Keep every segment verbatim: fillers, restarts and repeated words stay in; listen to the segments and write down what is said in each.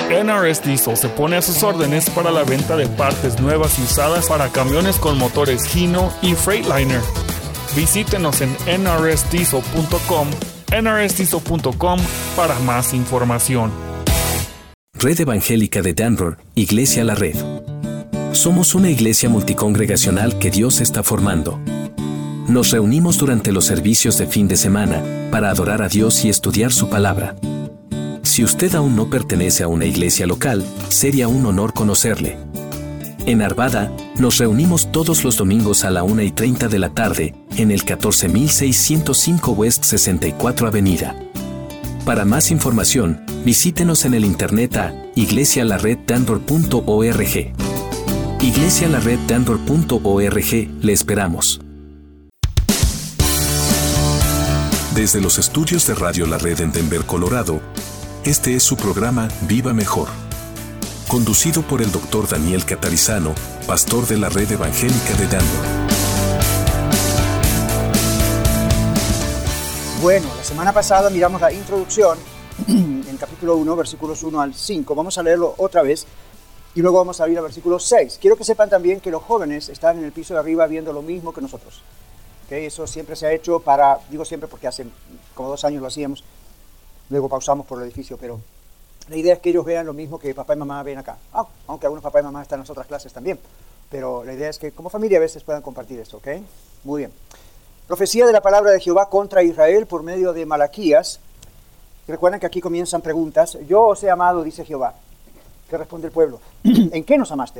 N R S Diesel se pone a sus órdenes para la venta de partes nuevas y usadas para camiones con motores Hino y Freightliner. Visítenos en N R S diesel punto com, N R S diesel punto com para más información. Red Evangélica de Denver, Iglesia La Red. Somos una iglesia multicongregacional que Dios está formando. Nos reunimos durante los servicios de fin de semana para adorar a Dios y estudiar su palabra. Si usted aún no pertenece a una iglesia local, sería un honor conocerle. En Arvada, nos reunimos todos los domingos a la una y treinta de la tarde, en el catorce mil seiscientos cinco West sesenta y cuatro Avenida. Para más información, visítenos en el internet a iglesia la red denver punto org. iglesia la red denver punto org, le esperamos. Desde los estudios de Radio La Red en Denver, Colorado, este es su programa Viva Mejor, conducido por el doctor Daniel Catarizano, pastor de la Red Evangélica de Denver. Bueno, la semana pasada miramos la introducción en capítulo uno, versículos uno al cinco. Vamos a leerlo otra vez y luego vamos a ir al versículo seis. Quiero que sepan también que los jóvenes están en el piso de arriba viendo lo mismo que nosotros. ¿Okay? Eso siempre se ha hecho para, digo siempre porque hace como dos años lo hacíamos, luego pausamos por el edificio, pero la idea es que ellos vean lo mismo que papá y mamá ven acá. Ah, aunque algunos papá y mamá están en las otras clases también. Pero la idea es que como familia a veces puedan compartir esto, ¿ok? Muy bien. Profecía de la palabra de Jehová contra Israel por medio de Malaquías. Recuerden que aquí comienzan preguntas. Yo os he amado, dice Jehová. ¿Qué responde el pueblo? ¿En qué nos amaste?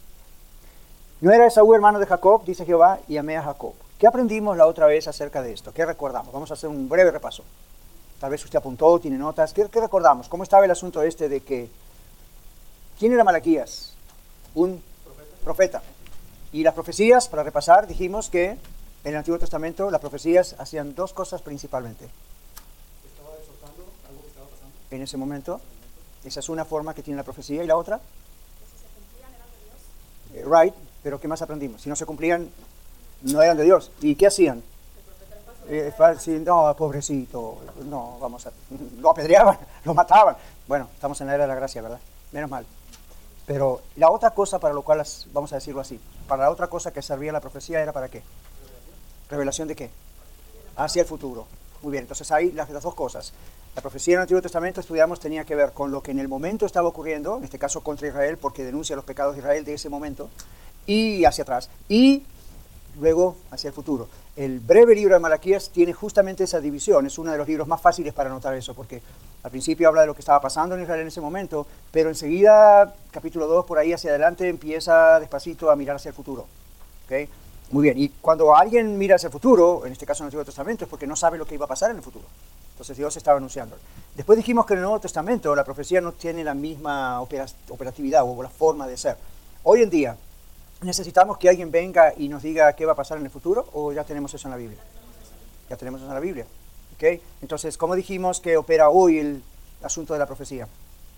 ¿No era Esaú hermano de Jacob, dice Jehová, y amé a Jacob? ¿Qué aprendimos la otra vez acerca de esto? ¿Qué recordamos? Vamos a hacer un breve repaso. Tal vez usted apuntó, tiene notas. ¿Qué, qué recordamos? ¿Cómo estaba el asunto este de que... ¿Quién era Malaquías? Un profeta. profeta. Y las profecías, para repasar, dijimos que en el Antiguo Testamento las profecías hacían dos cosas principalmente. Estaba exhortando algo que estaba pasando. En ese momento, esa es una forma que tiene la profecía. ¿Y la otra? Que si se cumplían eran de Dios. Eh, right, pero ¿qué más aprendimos? Si no se cumplían, no eran de Dios. ¿Y qué hacían? Eh, sí, no, pobrecito, no, vamos a... Lo apedreaban, lo mataban. Bueno, estamos en la era de la gracia, ¿verdad? Menos mal. Pero la otra cosa para lo cual, las, vamos a decirlo así, para la otra cosa que servía la profecía era ¿para qué? ¿Revelación de qué? Hacia el futuro. Muy bien, entonces hay las, las dos cosas. La profecía en el Antiguo Testamento, estudiamos, tenía que ver con lo que en el momento estaba ocurriendo, en este caso contra Israel, porque denuncia los pecados de Israel de ese momento, y hacia atrás. Y luego hacia el futuro. El breve libro de Malaquías tiene justamente esa división. Es uno de los libros más fáciles para notar eso, porque al principio habla de lo que estaba pasando en Israel en ese momento, pero enseguida, capítulo dos, por ahí hacia adelante, empieza despacito a mirar hacia el futuro. ¿Okay? Muy bien, y cuando alguien mira hacia el futuro, en este caso en el Antiguo Testamento, es porque no sabe lo que iba a pasar en el futuro. Entonces Dios estaba anunciando. Después dijimos que en el Nuevo Testamento la profecía no tiene la misma operatividad o la forma de ser. Hoy en día, ¿necesitamos que alguien venga y nos diga qué va a pasar en el futuro o ya tenemos eso en la Biblia? Ya tenemos eso en la Biblia. ¿Okay? Entonces, ¿cómo dijimos que opera hoy el asunto de la profecía?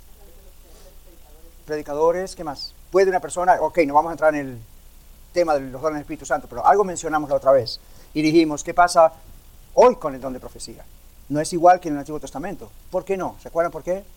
Predicadores, ¿qué más? ¿Puede una persona? Ok, no vamos a entrar en el tema de los dones del Espíritu Santo, pero algo mencionamos la otra vez y dijimos, ¿qué pasa hoy con el don de profecía? No es igual que en el Antiguo Testamento. ¿Por qué no? ¿Se acuerdan por qué?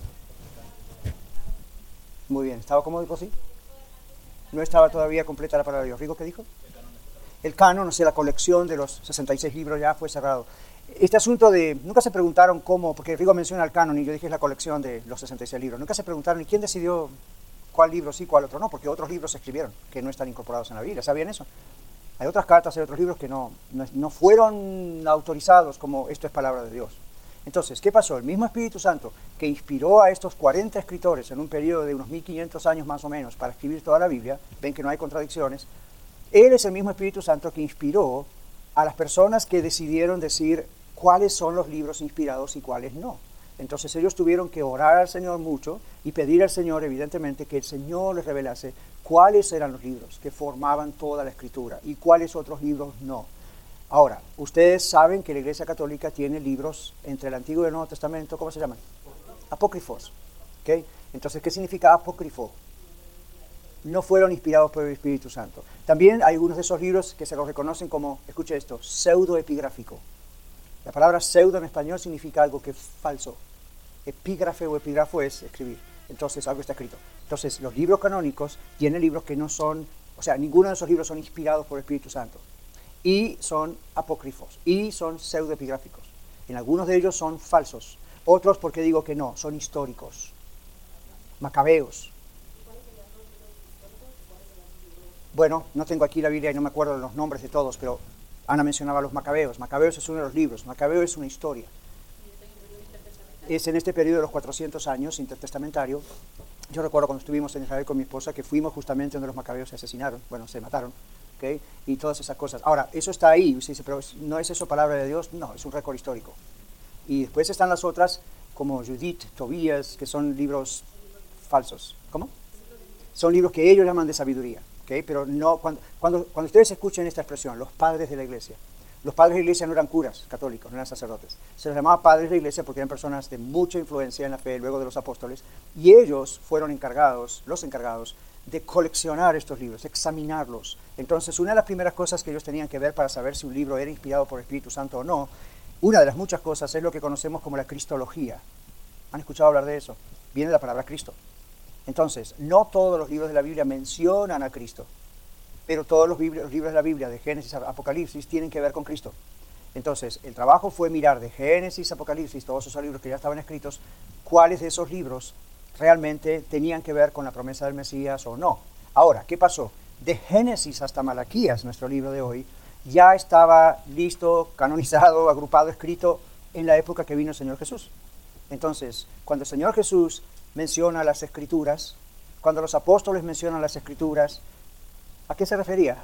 Muy bien, ¿estaba cómodo, Rosy? No estaba todavía completa la palabra de Dios. ¿Rigo qué dijo? El canon, no sé, la colección de los sesenta y seis libros ya fue cerrado. Este asunto de, nunca se preguntaron cómo, porque Rigo menciona el canon y yo dije es la colección de los sesenta y seis libros, nunca se preguntaron ¿y quién decidió cuál libro sí, cuál otro no? Porque otros libros se escribieron que no están incorporados en la Biblia, ¿sabían eso? Hay otras cartas, hay otros libros que no, no, no fueron autorizados como esto es palabra de Dios. Entonces, ¿qué pasó? El mismo Espíritu Santo que inspiró a estos cuarenta escritores en un periodo de unos mil quinientos años más o menos para escribir toda la Biblia, ven que no hay contradicciones, Él es el mismo Espíritu Santo que inspiró a las personas que decidieron decir cuáles son los libros inspirados y cuáles no. Entonces ellos tuvieron que orar al Señor mucho y pedir al Señor, evidentemente, que el Señor les revelase cuáles eran los libros que formaban toda la Escritura y cuáles otros libros no. Ahora, ustedes saben que la Iglesia Católica tiene libros entre el Antiguo y el Nuevo Testamento, ¿cómo se llaman? Apócrifos. ¿Okay? Entonces, ¿qué significa apócrifo? No fueron inspirados por el Espíritu Santo. También hay algunos de esos libros que se los reconocen como, escuche esto, pseudoepigráfico. La palabra pseudo en español significa algo que es falso. Epígrafe o epígrafo es escribir. Entonces algo está escrito. Entonces los libros canónicos tienen libros que no son, o sea, ninguno de esos libros son inspirados por el Espíritu Santo. Y son apócrifos, y son pseudoepigráficos. En algunos de ellos son falsos. Otros, porque digo que no, son históricos. Macabeos. Bueno, no tengo aquí la Biblia y no me acuerdo de los nombres de todos, pero Ana mencionaba los Macabeos. Macabeos es uno de los libros. Macabeo es una historia. Es en este periodo de los cuatrocientos años intertestamentario. Yo recuerdo cuando estuvimos en Israel con mi esposa que fuimos justamente donde los Macabeos se asesinaron, bueno, se mataron, ¿okay? Y todas esas cosas. Ahora, eso está ahí, usted dice, pero ¿no es eso palabra de Dios? No, es un récord histórico. Y después están las otras, como Judith, Tobías, que son libros falsos. ¿Cómo? Son libros que ellos llaman de sabiduría, ¿okay? Pero no, cuando, cuando, cuando ustedes escuchen esta expresión, los padres de la iglesia, los padres de la iglesia no eran curas católicos, no eran sacerdotes. Se les llamaba padres de la iglesia porque eran personas de mucha influencia en la fe, luego de los apóstoles, y ellos fueron encargados, los encargados, de coleccionar estos libros, examinarlos. Entonces, una de las primeras cosas que ellos tenían que ver para saber si un libro era inspirado por el Espíritu Santo o no, una de las muchas cosas es lo que conocemos como la cristología. ¿Han escuchado hablar de eso? Viene de la palabra Cristo. Entonces, no todos los libros de la Biblia mencionan a Cristo, pero todos los, los libros de la Biblia, de Génesis a Apocalipsis, tienen que ver con Cristo. Entonces, el trabajo fue mirar de Génesis a Apocalipsis, todos esos libros que ya estaban escritos, cuáles de esos libros realmente tenían que ver con la promesa del Mesías o no. Ahora, ¿qué pasó? De Génesis hasta Malaquías, nuestro libro de hoy, ya estaba listo, canonizado, agrupado, escrito en la época que vino el Señor Jesús. Entonces, cuando el Señor Jesús menciona las Escrituras, cuando los apóstoles mencionan las Escrituras, ¿a qué se refería?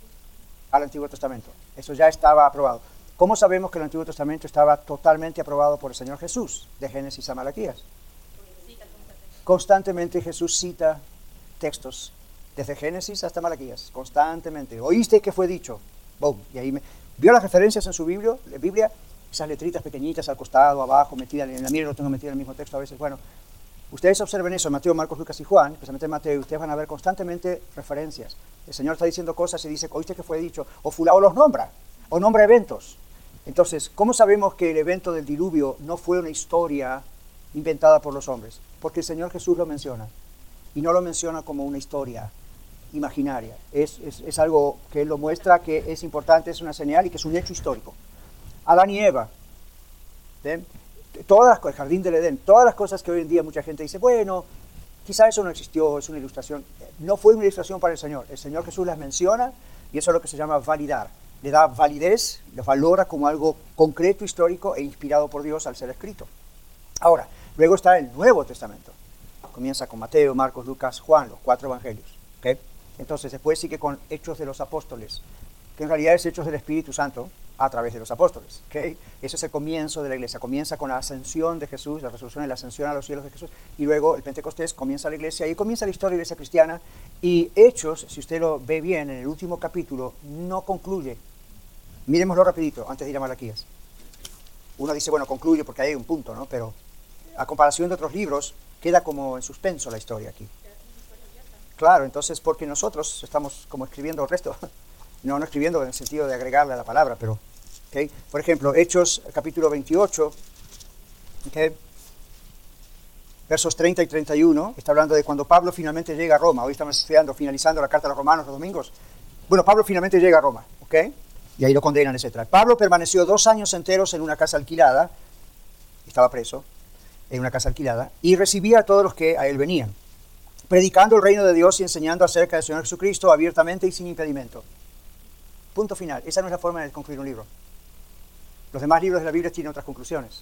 Al Antiguo Testamento. Eso ya estaba aprobado. ¿Cómo sabemos que el Antiguo Testamento estaba totalmente aprobado por el Señor Jesús, de Génesis a Malaquías? Constantemente Jesús cita textos, desde Génesis hasta Malaquías, constantemente. ¿Oíste que fue dicho? Boom. Y ahí me... ¿Vio las referencias en su Biblia? ¿La Biblia? Esas letritas pequeñitas al costado, abajo, metidas en la mía, lo tengo metido en el mismo texto a veces. Bueno, ustedes observen eso en Mateo, Marcos, Lucas y Juan, especialmente en Mateo, y ustedes van a ver constantemente referencias. El Señor está diciendo cosas y dice, ¿oíste que fue dicho? O fulano los nombra, o nombra eventos. Entonces, ¿cómo sabemos que el evento del diluvio no fue una historia inventada por los hombres? Porque el Señor Jesús lo menciona, y no lo menciona como una historia imaginaria. Es, es, es algo que Él lo muestra, que es importante, es una señal y que es un hecho histórico. Adán y Eva, ¿ven? Todas las cosas, el jardín del Edén, todas las cosas que hoy en día mucha gente dice, bueno, quizá eso no existió, es una ilustración. No fue una ilustración para el Señor. El Señor Jesús las menciona y eso es lo que se llama validar. Le da validez, lo valora como algo concreto, histórico e inspirado por Dios al ser escrito. Ahora, luego está el Nuevo Testamento. Comienza con Mateo, Marcos, Lucas, Juan, los cuatro evangelios. ¿Okay? Entonces después sigue con Hechos de los Apóstoles, que en realidad es Hechos del Espíritu Santo a través de los apóstoles. ¿Okay? Ese es el comienzo de la iglesia. Comienza con la ascensión de Jesús, la resurrección y la ascensión a los cielos de Jesús, y luego el Pentecostés, comienza la iglesia, y comienza la historia de la iglesia cristiana, y Hechos, si usted lo ve bien, en el último capítulo, no concluye. Miremoslo rapidito, antes de ir a Malaquías. Uno dice, bueno, concluye porque hay un punto, ¿no? Pero a comparación de otros libros, queda como en suspenso la historia aquí. Claro, entonces, porque nosotros estamos como escribiendo el resto. No, no escribiendo en el sentido de agregarle a la palabra, pero, ¿okay? Por ejemplo, Hechos, capítulo veintiocho, ¿okay? Versos treinta y treinta y uno, está hablando de cuando Pablo finalmente llega a Roma. Hoy estamos estudiando, finalizando la carta a los romanos los domingos. Bueno, Pablo finalmente llega a Roma, ¿ok? Y ahí lo condenan, etcétera. Pablo permaneció dos años enteros en una casa alquilada, estaba preso, en una casa alquilada, y recibía a todos los que a él venían, predicando el reino de Dios y enseñando acerca del Señor Jesucristo abiertamente y sin impedimento. Punto final. Esa no es la forma de concluir un libro. Los demás libros de la Biblia tienen otras conclusiones.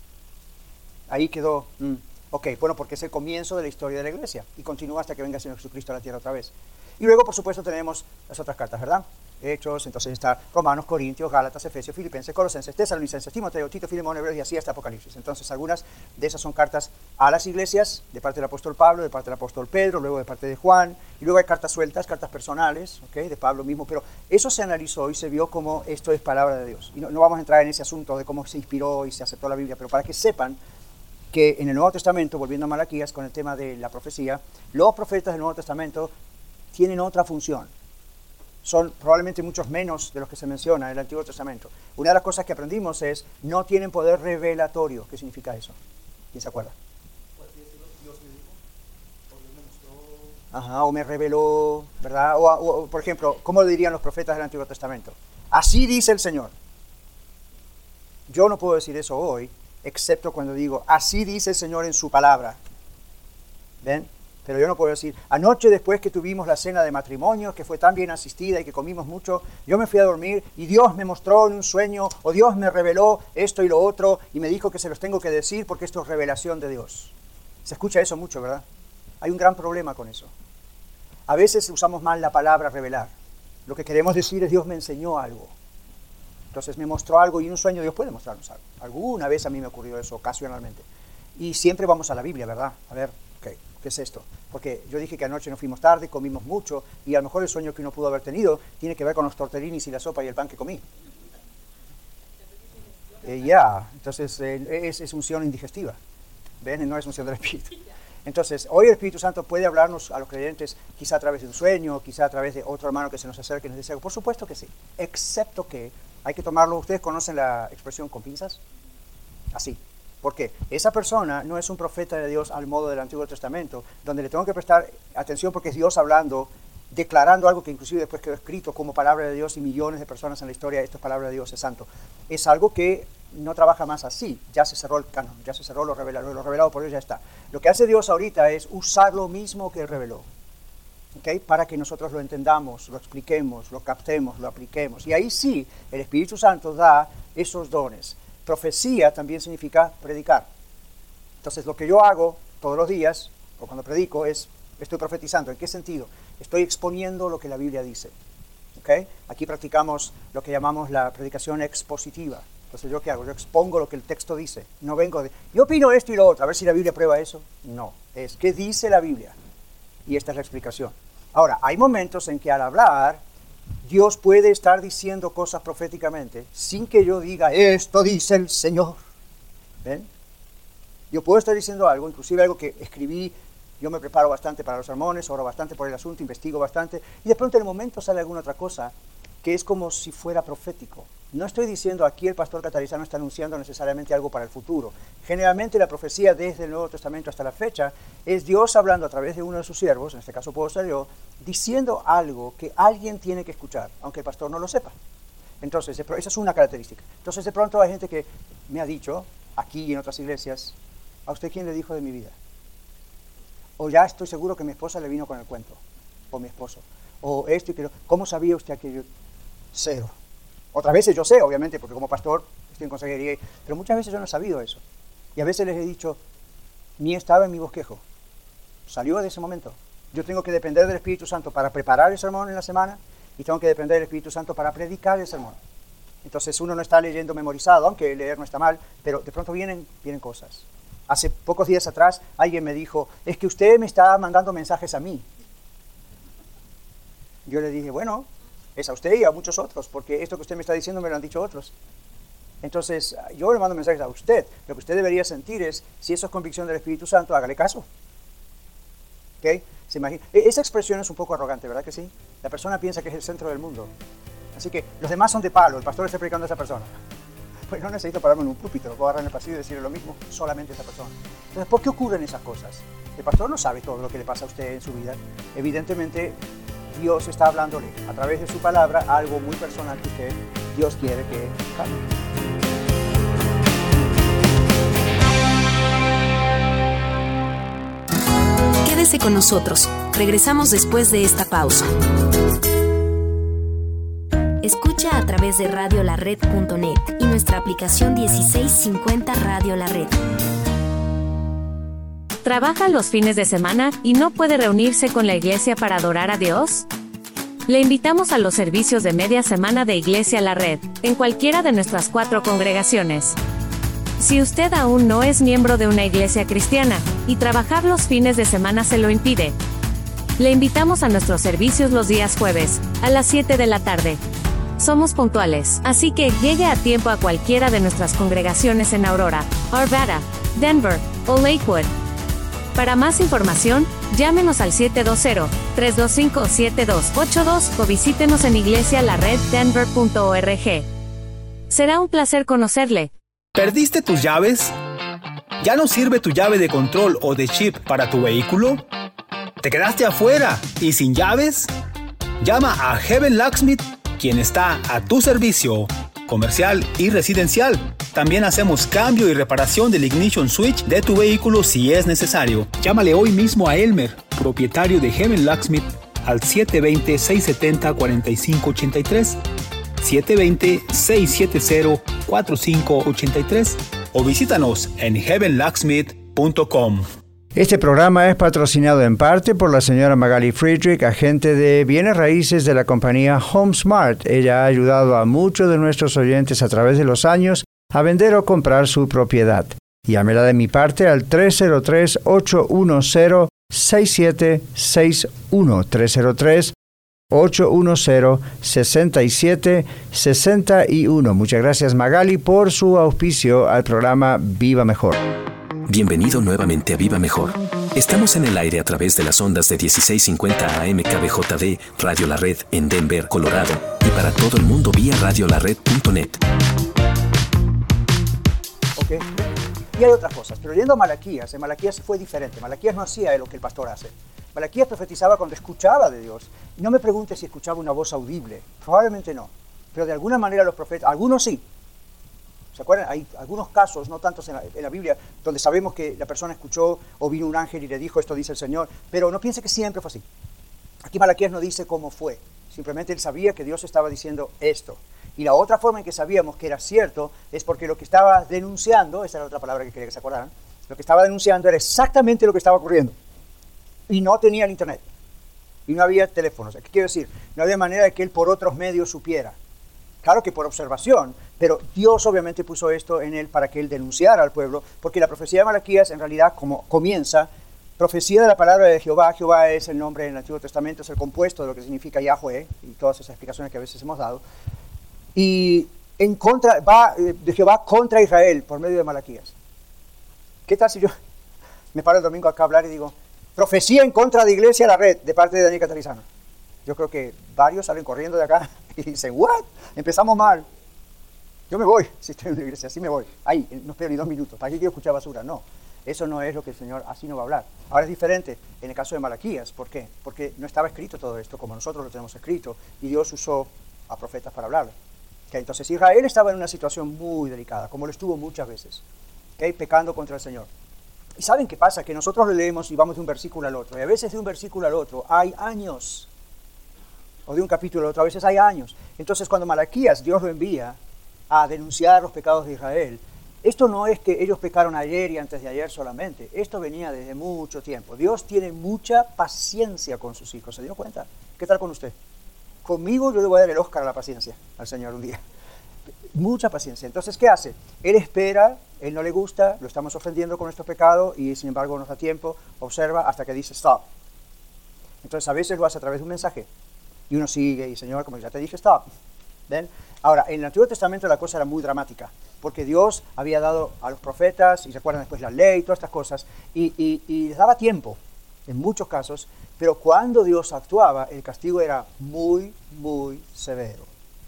Ahí quedó, mm, ok, bueno, porque es el comienzo de la historia de la iglesia y continúa hasta que venga el Señor Jesucristo a la tierra otra vez. Y luego, por supuesto, tenemos las otras cartas, ¿verdad? Hechos, entonces está Romanos, Corintios, Gálatas, Efesios, Filipenses, Colosenses, Tesalonicenses, Timoteo, Tito, Filemón, Hebreos y así hasta Apocalipsis. Entonces, algunas de esas son cartas a las iglesias, de parte del apóstol Pablo, de parte del apóstol Pedro, luego de parte de Juan, y luego hay cartas sueltas, cartas personales, ¿okay? De Pablo mismo, pero eso se analizó y se vio como esto es palabra de Dios. Y no, no vamos a entrar en ese asunto de cómo se inspiró y se aceptó la Biblia, pero para que sepan que en el Nuevo Testamento, volviendo a Malaquías con el tema de la profecía, los profetas del Nuevo Testamento tienen otra función. Son probablemente muchos menos de los que se menciona en el Antiguo Testamento. Una de las cosas que aprendimos es, no tienen poder revelatorio. ¿Qué significa eso? ¿Quién se acuerda? Ajá, o me reveló, ¿verdad? O, o, por ejemplo, ¿cómo lo dirían los profetas del Antiguo Testamento? Así dice el Señor. Yo no puedo decir eso hoy, excepto cuando digo, así dice el Señor en su palabra. ¿Ven? Pero yo no puedo decir, anoche después que tuvimos la cena de matrimonio, que fue tan bien asistida y que comimos mucho, yo me fui a dormir y Dios me mostró en un sueño, o Dios me reveló esto y lo otro, y me dijo que se los tengo que decir porque esto es revelación de Dios. Se escucha eso mucho, ¿verdad? Hay un gran problema con eso. A veces usamos mal la palabra revelar. Lo que queremos decir es Dios me enseñó algo. Entonces me mostró algo y en un sueño Dios puede mostrarnos algo. Alguna vez a mí me ocurrió eso ocasionalmente. Y siempre vamos a la Biblia, ¿verdad? A ver, okay, ¿qué es esto? Porque yo dije que anoche nos fuimos tarde, comimos mucho, y a lo mejor el sueño que uno pudo haber tenido tiene que ver con los tortellinis y la sopa y el pan que comí. Eh, ya, yeah. Entonces eh, es, es unción indigestiva. ¿Ven? No es unción del Espíritu. Entonces, hoy el Espíritu Santo puede hablarnos a los creyentes, quizá a través de un sueño, quizá a través de otro hermano que se nos acerque y nos dice algo. Por supuesto que sí, excepto que hay que tomarlo. ¿Ustedes conocen la expresión con pinzas? Así. ¿Por qué? Esa persona no es un profeta de Dios al modo del Antiguo Testamento, donde le tengo que prestar atención porque es Dios hablando, declarando algo que inclusive después quedó escrito como palabra de Dios y millones de personas en la historia, esto es palabra de Dios, es santo. Es algo que no trabaja más así, ya se cerró el canon, ya se cerró lo revelado, lo revelado por Dios ya está. Lo que hace Dios ahorita es usar lo mismo que Él reveló, ¿okay? Para que nosotros lo entendamos, lo expliquemos, lo captemos, lo apliquemos. Y ahí sí, el Espíritu Santo da esos dones. Profecía también significa predicar. Entonces lo que yo hago todos los días, o cuando predico, es, estoy profetizando. ¿En qué sentido? Estoy exponiendo lo que la Biblia dice. ¿Okay? Aquí practicamos lo que llamamos la predicación expositiva. Entonces, ¿yo qué hago? Yo expongo lo que el texto dice. No vengo de, yo opino esto y lo otro, a ver si la Biblia prueba eso. No, es ¿qué dice la Biblia? Y esta es la explicación. Ahora, hay momentos en que al hablar, Dios puede estar diciendo cosas proféticamente sin que yo diga, esto dice el Señor. ¿Ven? Yo puedo estar diciendo algo, inclusive algo que escribí. Yo me preparo bastante para los sermones, oro bastante por el asunto, investigo bastante, y de pronto en el momento sale alguna otra cosa que es como si fuera profético. No estoy diciendo aquí el pastor Catarizano está anunciando necesariamente algo para el futuro. Generalmente la profecía desde el Nuevo Testamento hasta la fecha es Dios hablando a través de uno de sus siervos, en este caso puedo ser yo, diciendo algo que alguien tiene que escuchar, aunque el pastor no lo sepa. Entonces, esa es una característica. Entonces, de pronto hay gente que me ha dicho, aquí y en otras iglesias, ¿a usted quién le dijo de mi vida? O ya estoy seguro que mi esposa le vino con el cuento, o mi esposo, o esto y que ¿cómo sabía usted que yo? Cero. Otras veces yo sé, obviamente, porque como pastor estoy en consejería, pero muchas veces yo no he sabido eso. Y a veces les he dicho, ni estaba en mi bosquejo, salió de ese momento. Yo tengo que depender del Espíritu Santo para preparar el sermón en la semana, y tengo que depender del Espíritu Santo para predicar el sermón. Entonces uno no está leyendo memorizado, aunque leer no está mal, pero de pronto vienen, vienen cosas. Hace pocos días atrás alguien me dijo, es que usted me está mandando mensajes a mí. Yo le dije, bueno, es a usted y a muchos otros, porque esto que usted me está diciendo me lo han dicho otros. Entonces, yo le mando mensajes a usted. Lo que usted debería sentir es, si eso es convicción del Espíritu Santo, hágale caso. ¿Ok? ¿Se imagina? Esa expresión es un poco arrogante, ¿verdad que sí? La persona piensa que es el centro del mundo. Así que los demás son de palo, el pastor está predicando a esa persona. Pues no necesito pararme en un púlpito, lo puedo agarrar en el pasillo y decirle lo mismo solamente a esa persona. Entonces, ¿por qué ocurren esas cosas? El pastor no sabe todo lo que le pasa a usted en su vida. Evidentemente, Dios está hablándole a través de su palabra algo muy personal que usted, Dios quiere que cambie. Quédese con nosotros. Regresamos después de esta pausa. Escucha a través de radio la red punto net y nuestra aplicación dieciséis cincuenta Radio La Red. ¿Trabaja los fines de semana y no puede reunirse con la iglesia para adorar a Dios? Le invitamos a los servicios de media semana de Iglesia La Red, en cualquiera de nuestras cuatro congregaciones. Si usted aún no es miembro de una iglesia cristiana, y trabajar los fines de semana se lo impide, le invitamos a nuestros servicios los días jueves, a las siete de la tarde. Somos puntuales, así que llegue a tiempo a cualquiera de nuestras congregaciones en Aurora, Arvada, Denver o Lakewood. Para más información, llámenos al siete dos cero, tres dos cinco, siete dos ocho dos o visítenos en iglesia la red denver punto org. Será un placer conocerle. ¿Perdiste tus llaves? ¿Ya no sirve tu llave de control o de chip para tu vehículo? ¿Te quedaste afuera y sin llaves? Llama a Heaven Locksmith, quien está a tu servicio, comercial y residencial. También hacemos cambio y reparación del ignition switch de tu vehículo si es necesario. Llámale hoy mismo a Elmer, propietario de Heaven Locksmith, al siete dos cero, seis siete cero, cuatro cinco ocho tres, siete dos cero, seis siete cero, cuatro cinco ocho tres o visítanos en heaven locksmith punto com. Este programa es patrocinado en parte por la señora Magali Friedrich, agente de bienes raíces de la compañía HomeSmart. Ella ha ayudado a muchos de nuestros oyentes a través de los años a vender o comprar su propiedad. Llámela de mi parte al tres cero tres, ocho uno cero, seis siete seis uno, tres cero tres, ocho uno cero, seis siete seis uno. Muchas gracias, Magali, por su auspicio al programa Viva Mejor. Bienvenido nuevamente a Viva Mejor. Estamos en el aire a través de las ondas de dieciséis cincuenta A M K B J D, Radio La Red, en Denver, Colorado, y para todo el mundo vía radio la red punto net. Ok. Y hay otras cosas, pero yendo a Malaquías, en Malaquías fue diferente. Malaquías no hacía lo que el pastor hace. Malaquías profetizaba cuando escuchaba de Dios. Y no me pregunte si escuchaba una voz audible, probablemente no. Pero de alguna manera los profetas, algunos sí. ¿Se acuerdan? Hay algunos casos, no tantos en la, en la Biblia, donde sabemos que la persona escuchó o vino un ángel y le dijo, esto dice el Señor, pero no piense que siempre fue así. Aquí Malaquías no dice cómo fue, simplemente él sabía que Dios estaba diciendo esto. Y la otra forma en que sabíamos que era cierto es porque lo que estaba denunciando, esa era otra palabra que quería que se acordaran, lo que estaba denunciando era exactamente lo que estaba ocurriendo. Y no tenía el internet, y no había teléfonos. ¿Qué quiero decir? No había manera de que él por otros medios supiera. Claro que por observación, pero Dios obviamente puso esto en él para que él denunciara al pueblo, porque la profecía de Malaquías en realidad como comienza, profecía de la palabra de Jehová. Jehová es el nombre en el Antiguo Testamento, es el compuesto de lo que significa Yahweh, y todas esas explicaciones que a veces hemos dado, y en contra, va de Jehová contra Israel por medio de Malaquías. ¿Qué tal si yo me paro el domingo acá a hablar y digo, profecía en contra de Iglesia La Red, de parte de Daniel Catarizano? Yo creo que varios salen corriendo de acá y dicen, ¿what? Empezamos mal. Yo me voy, si estoy en la iglesia, así me voy. Ahí, no espero ni dos minutos. ¿Para qué quiero escuchar basura? No, eso no es lo que el Señor, así no va a hablar. Ahora es diferente en el caso de Malaquías. ¿Por qué? Porque no estaba escrito todo esto como nosotros lo tenemos escrito y Dios usó a profetas para hablarle. ¿Okay? Entonces Israel estaba en una situación muy delicada, como lo estuvo muchas veces, ¿okay? Pecando contra el Señor. ¿Y saben qué pasa? Que nosotros lo leemos y vamos de un versículo al otro. Y a veces de un versículo al otro hay años. O de un capítulo al otro, a veces hay años. Entonces cuando Malaquías, Dios lo envía a denunciar los pecados de Israel, esto no es que ellos pecaron ayer y antes de ayer solamente. Esto venía desde mucho tiempo. Dios tiene mucha paciencia con sus hijos. ¿Se dio cuenta? ¿Qué tal con usted? Conmigo yo le voy a dar el Oscar a la paciencia al Señor un día. Mucha paciencia. Entonces, ¿qué hace? Él espera, él no le gusta, lo estamos ofendiendo con nuestro pecado y sin embargo nos da tiempo, observa hasta que dice stop. Entonces a veces lo hace a través de un mensaje. Y uno sigue, y Señor, como ya te dije, stop. ¿Ven? Ahora, en el Antiguo Testamento la cosa era muy dramática, porque Dios había dado a los profetas, y recuerdan después la ley, todas estas cosas, y, y, y les daba tiempo, en muchos casos, pero cuando Dios actuaba, el castigo era muy, muy severo.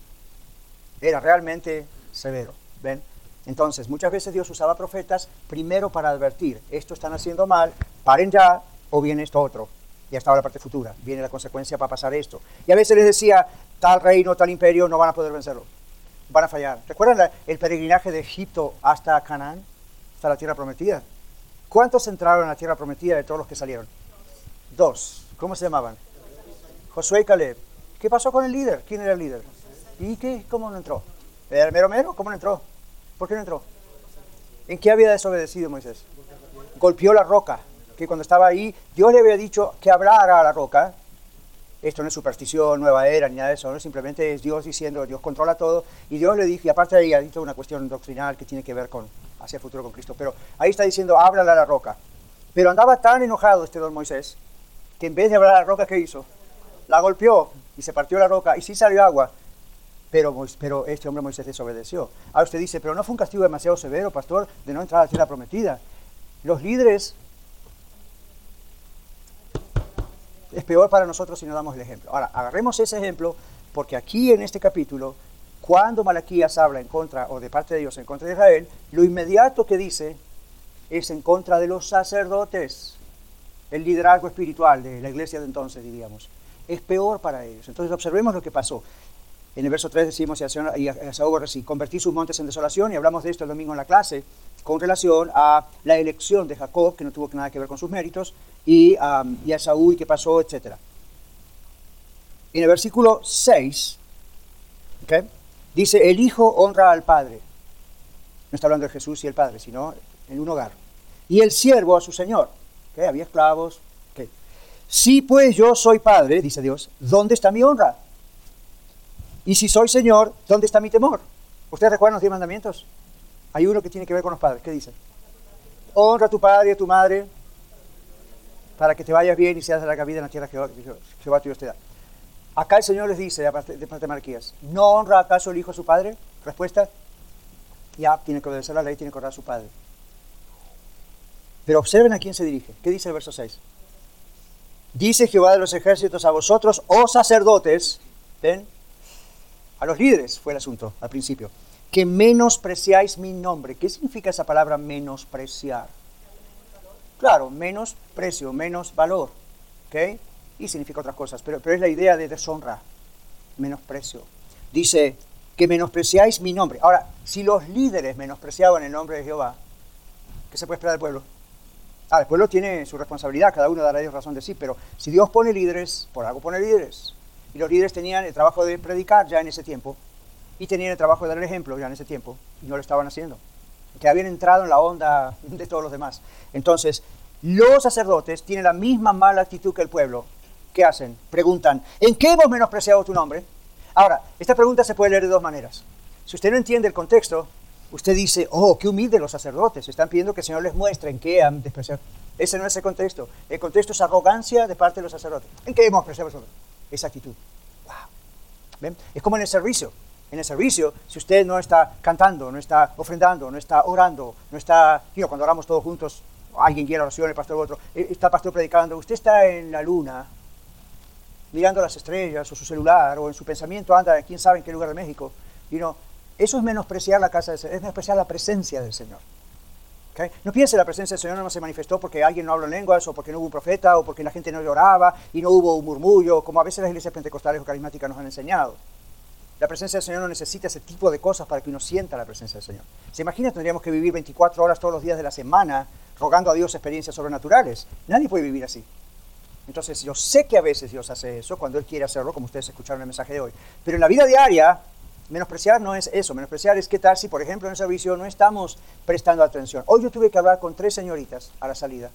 Era realmente severo, ¿ven? Entonces, muchas veces Dios usaba profetas primero para advertir, esto están haciendo mal, paren ya, o viene esto otro. Ya estaba la parte futura, viene la consecuencia para pasar esto. Y a veces les decía, tal reino, tal imperio, no van a poder vencerlo. Van a fallar. ¿Recuerdan la, el peregrinaje de Egipto hasta Canaán? Hasta la tierra prometida. ¿Cuántos entraron a la tierra prometida de todos los que salieron? Dos. ¿Cómo se llamaban? Josué y Caleb. ¿Qué pasó con el líder? ¿Quién era el líder? ¿Y qué? ¿Cómo no entró? ¿Era el mero mero? ¿Cómo no entró? ¿Por qué no entró? ¿En qué había desobedecido Moisés? Golpeó la roca. Que cuando estaba ahí, Dios le había dicho que hablara a la roca. Esto no es superstición, nueva era, ni nada de eso, ¿no? Simplemente es Dios diciendo, Dios controla todo, y Dios le dijo, y aparte de ahí ha dicho una cuestión doctrinal que tiene que ver con hacia el futuro con Cristo, pero ahí está diciendo, háblale a la roca. Pero andaba tan enojado este don Moisés, que en vez de hablar a la roca, ¿qué hizo? La golpeó, y se partió la roca, y sí salió agua, pero, pero este hombre Moisés desobedeció. Ahora usted dice, pero no fue un castigo demasiado severo, pastor, de no entrar a la tierra prometida. Los líderes... es peor para nosotros si no damos el ejemplo. Ahora, agarremos ese ejemplo, porque aquí en este capítulo, cuando Malaquías habla en contra, o de parte de Dios en contra de Israel, lo inmediato que dice es en contra de los sacerdotes. el liderazgo espiritual de la iglesia de entonces, diríamos. Es peor para ellos. Entonces observemos lo que pasó. En el verso tres decimos, y a Esaú sí, convertí sus montes en desolación, y hablamos de esto el domingo en la clase, con relación a la elección de Jacob, que no tuvo nada que ver con sus méritos, y, um, y a Esaú, y qué pasó, etcétera. En el versículo seis, ¿okay?, dice, el hijo honra al padre. No está hablando de Jesús y el padre, sino en un hogar. Y el siervo a su señor. ¿Okay? Había esclavos. ¿Okay? Si pues yo soy padre, dice Dios, ¿dónde está mi honra? Y si soy señor, ¿dónde está mi temor? ¿Ustedes recuerdan los diez mandamientos? Hay uno que tiene que ver con los padres. ¿Qué dice? Honra a tu padre y a tu madre para que te vayas bien y seas de larga vida en la tierra que Jehová, Jehová tu Dios te da. Acá el Señor les dice, de parte de, parte de Malaquías, ¿no honra acaso el hijo a su padre? Respuesta, ya, tiene que obedecer la ley, tiene que honrar a su padre. Pero observen a quién se dirige. ¿Qué dice el verso seis? Dice Jehová de los ejércitos a vosotros, oh sacerdotes, ¿ven? A los líderes fue el asunto al principio, que menospreciáis mi nombre. ¿Qué significa esa palabra menospreciar? Claro, menos precio, menos valor, ¿ok? Y significa otras cosas, pero, pero es la idea de deshonra, menosprecio. Dice que menospreciáis mi nombre. Ahora, si los líderes menospreciaban el nombre de Jehová, ¿qué se puede esperar del pueblo? Ah, el pueblo tiene su responsabilidad, cada uno dará a Dios razón de sí, pero si Dios pone líderes, por algo pone líderes. Y los líderes tenían el trabajo de predicar ya en ese tiempo, y tenían el trabajo de dar el ejemplo ya en ese tiempo, y no lo estaban haciendo, que habían entrado en la onda de todos los demás. Entonces, los sacerdotes tienen la misma mala actitud que el pueblo. ¿Qué hacen? Preguntan, ¿en qué hemos menospreciado tu nombre? Ahora, esta pregunta se puede leer de dos maneras. Si usted no entiende el contexto, usted dice, oh, qué humildes los sacerdotes, están pidiendo que el Señor les muestre en qué han despreciado. Ese no es el contexto. El contexto es arrogancia de parte de los sacerdotes. ¿En qué hemos despreciado nosotros? Esa actitud. Wow. ¿Ven? Es como en el servicio. En el servicio, si usted no está cantando, no está ofrendando, no está orando, no está, you know, cuando oramos todos juntos, alguien quiere oración, el pastor u otro, está el pastor predicando, usted está en la luna, mirando las estrellas, o su celular, o en su pensamiento anda, quién sabe en qué lugar de México, you know, eso es menospreciar la casa del Señor, es menospreciar la presencia del Señor. ¿Okay? No piense la presencia del Señor no se manifestó porque alguien no habló en lenguas, o porque no hubo un profeta, o porque la gente no lloraba, y no hubo un murmullo, como a veces las iglesias pentecostales o carismáticas nos han enseñado. La presencia del Señor no necesita ese tipo de cosas para que uno sienta la presencia del Señor. ¿Se imagina? Tendríamos que vivir veinticuatro horas todos los días de la semana rogando a Dios experiencias sobrenaturales. Nadie puede vivir así. Entonces, yo sé que a veces Dios hace eso cuando Él quiere hacerlo, como ustedes escucharon en el mensaje de hoy. Pero en la vida diaria, menospreciar no es eso. Menospreciar es qué tal si, por ejemplo, en el servicio no estamos prestando atención. Hoy yo tuve que hablar con tres señoritas a la salida.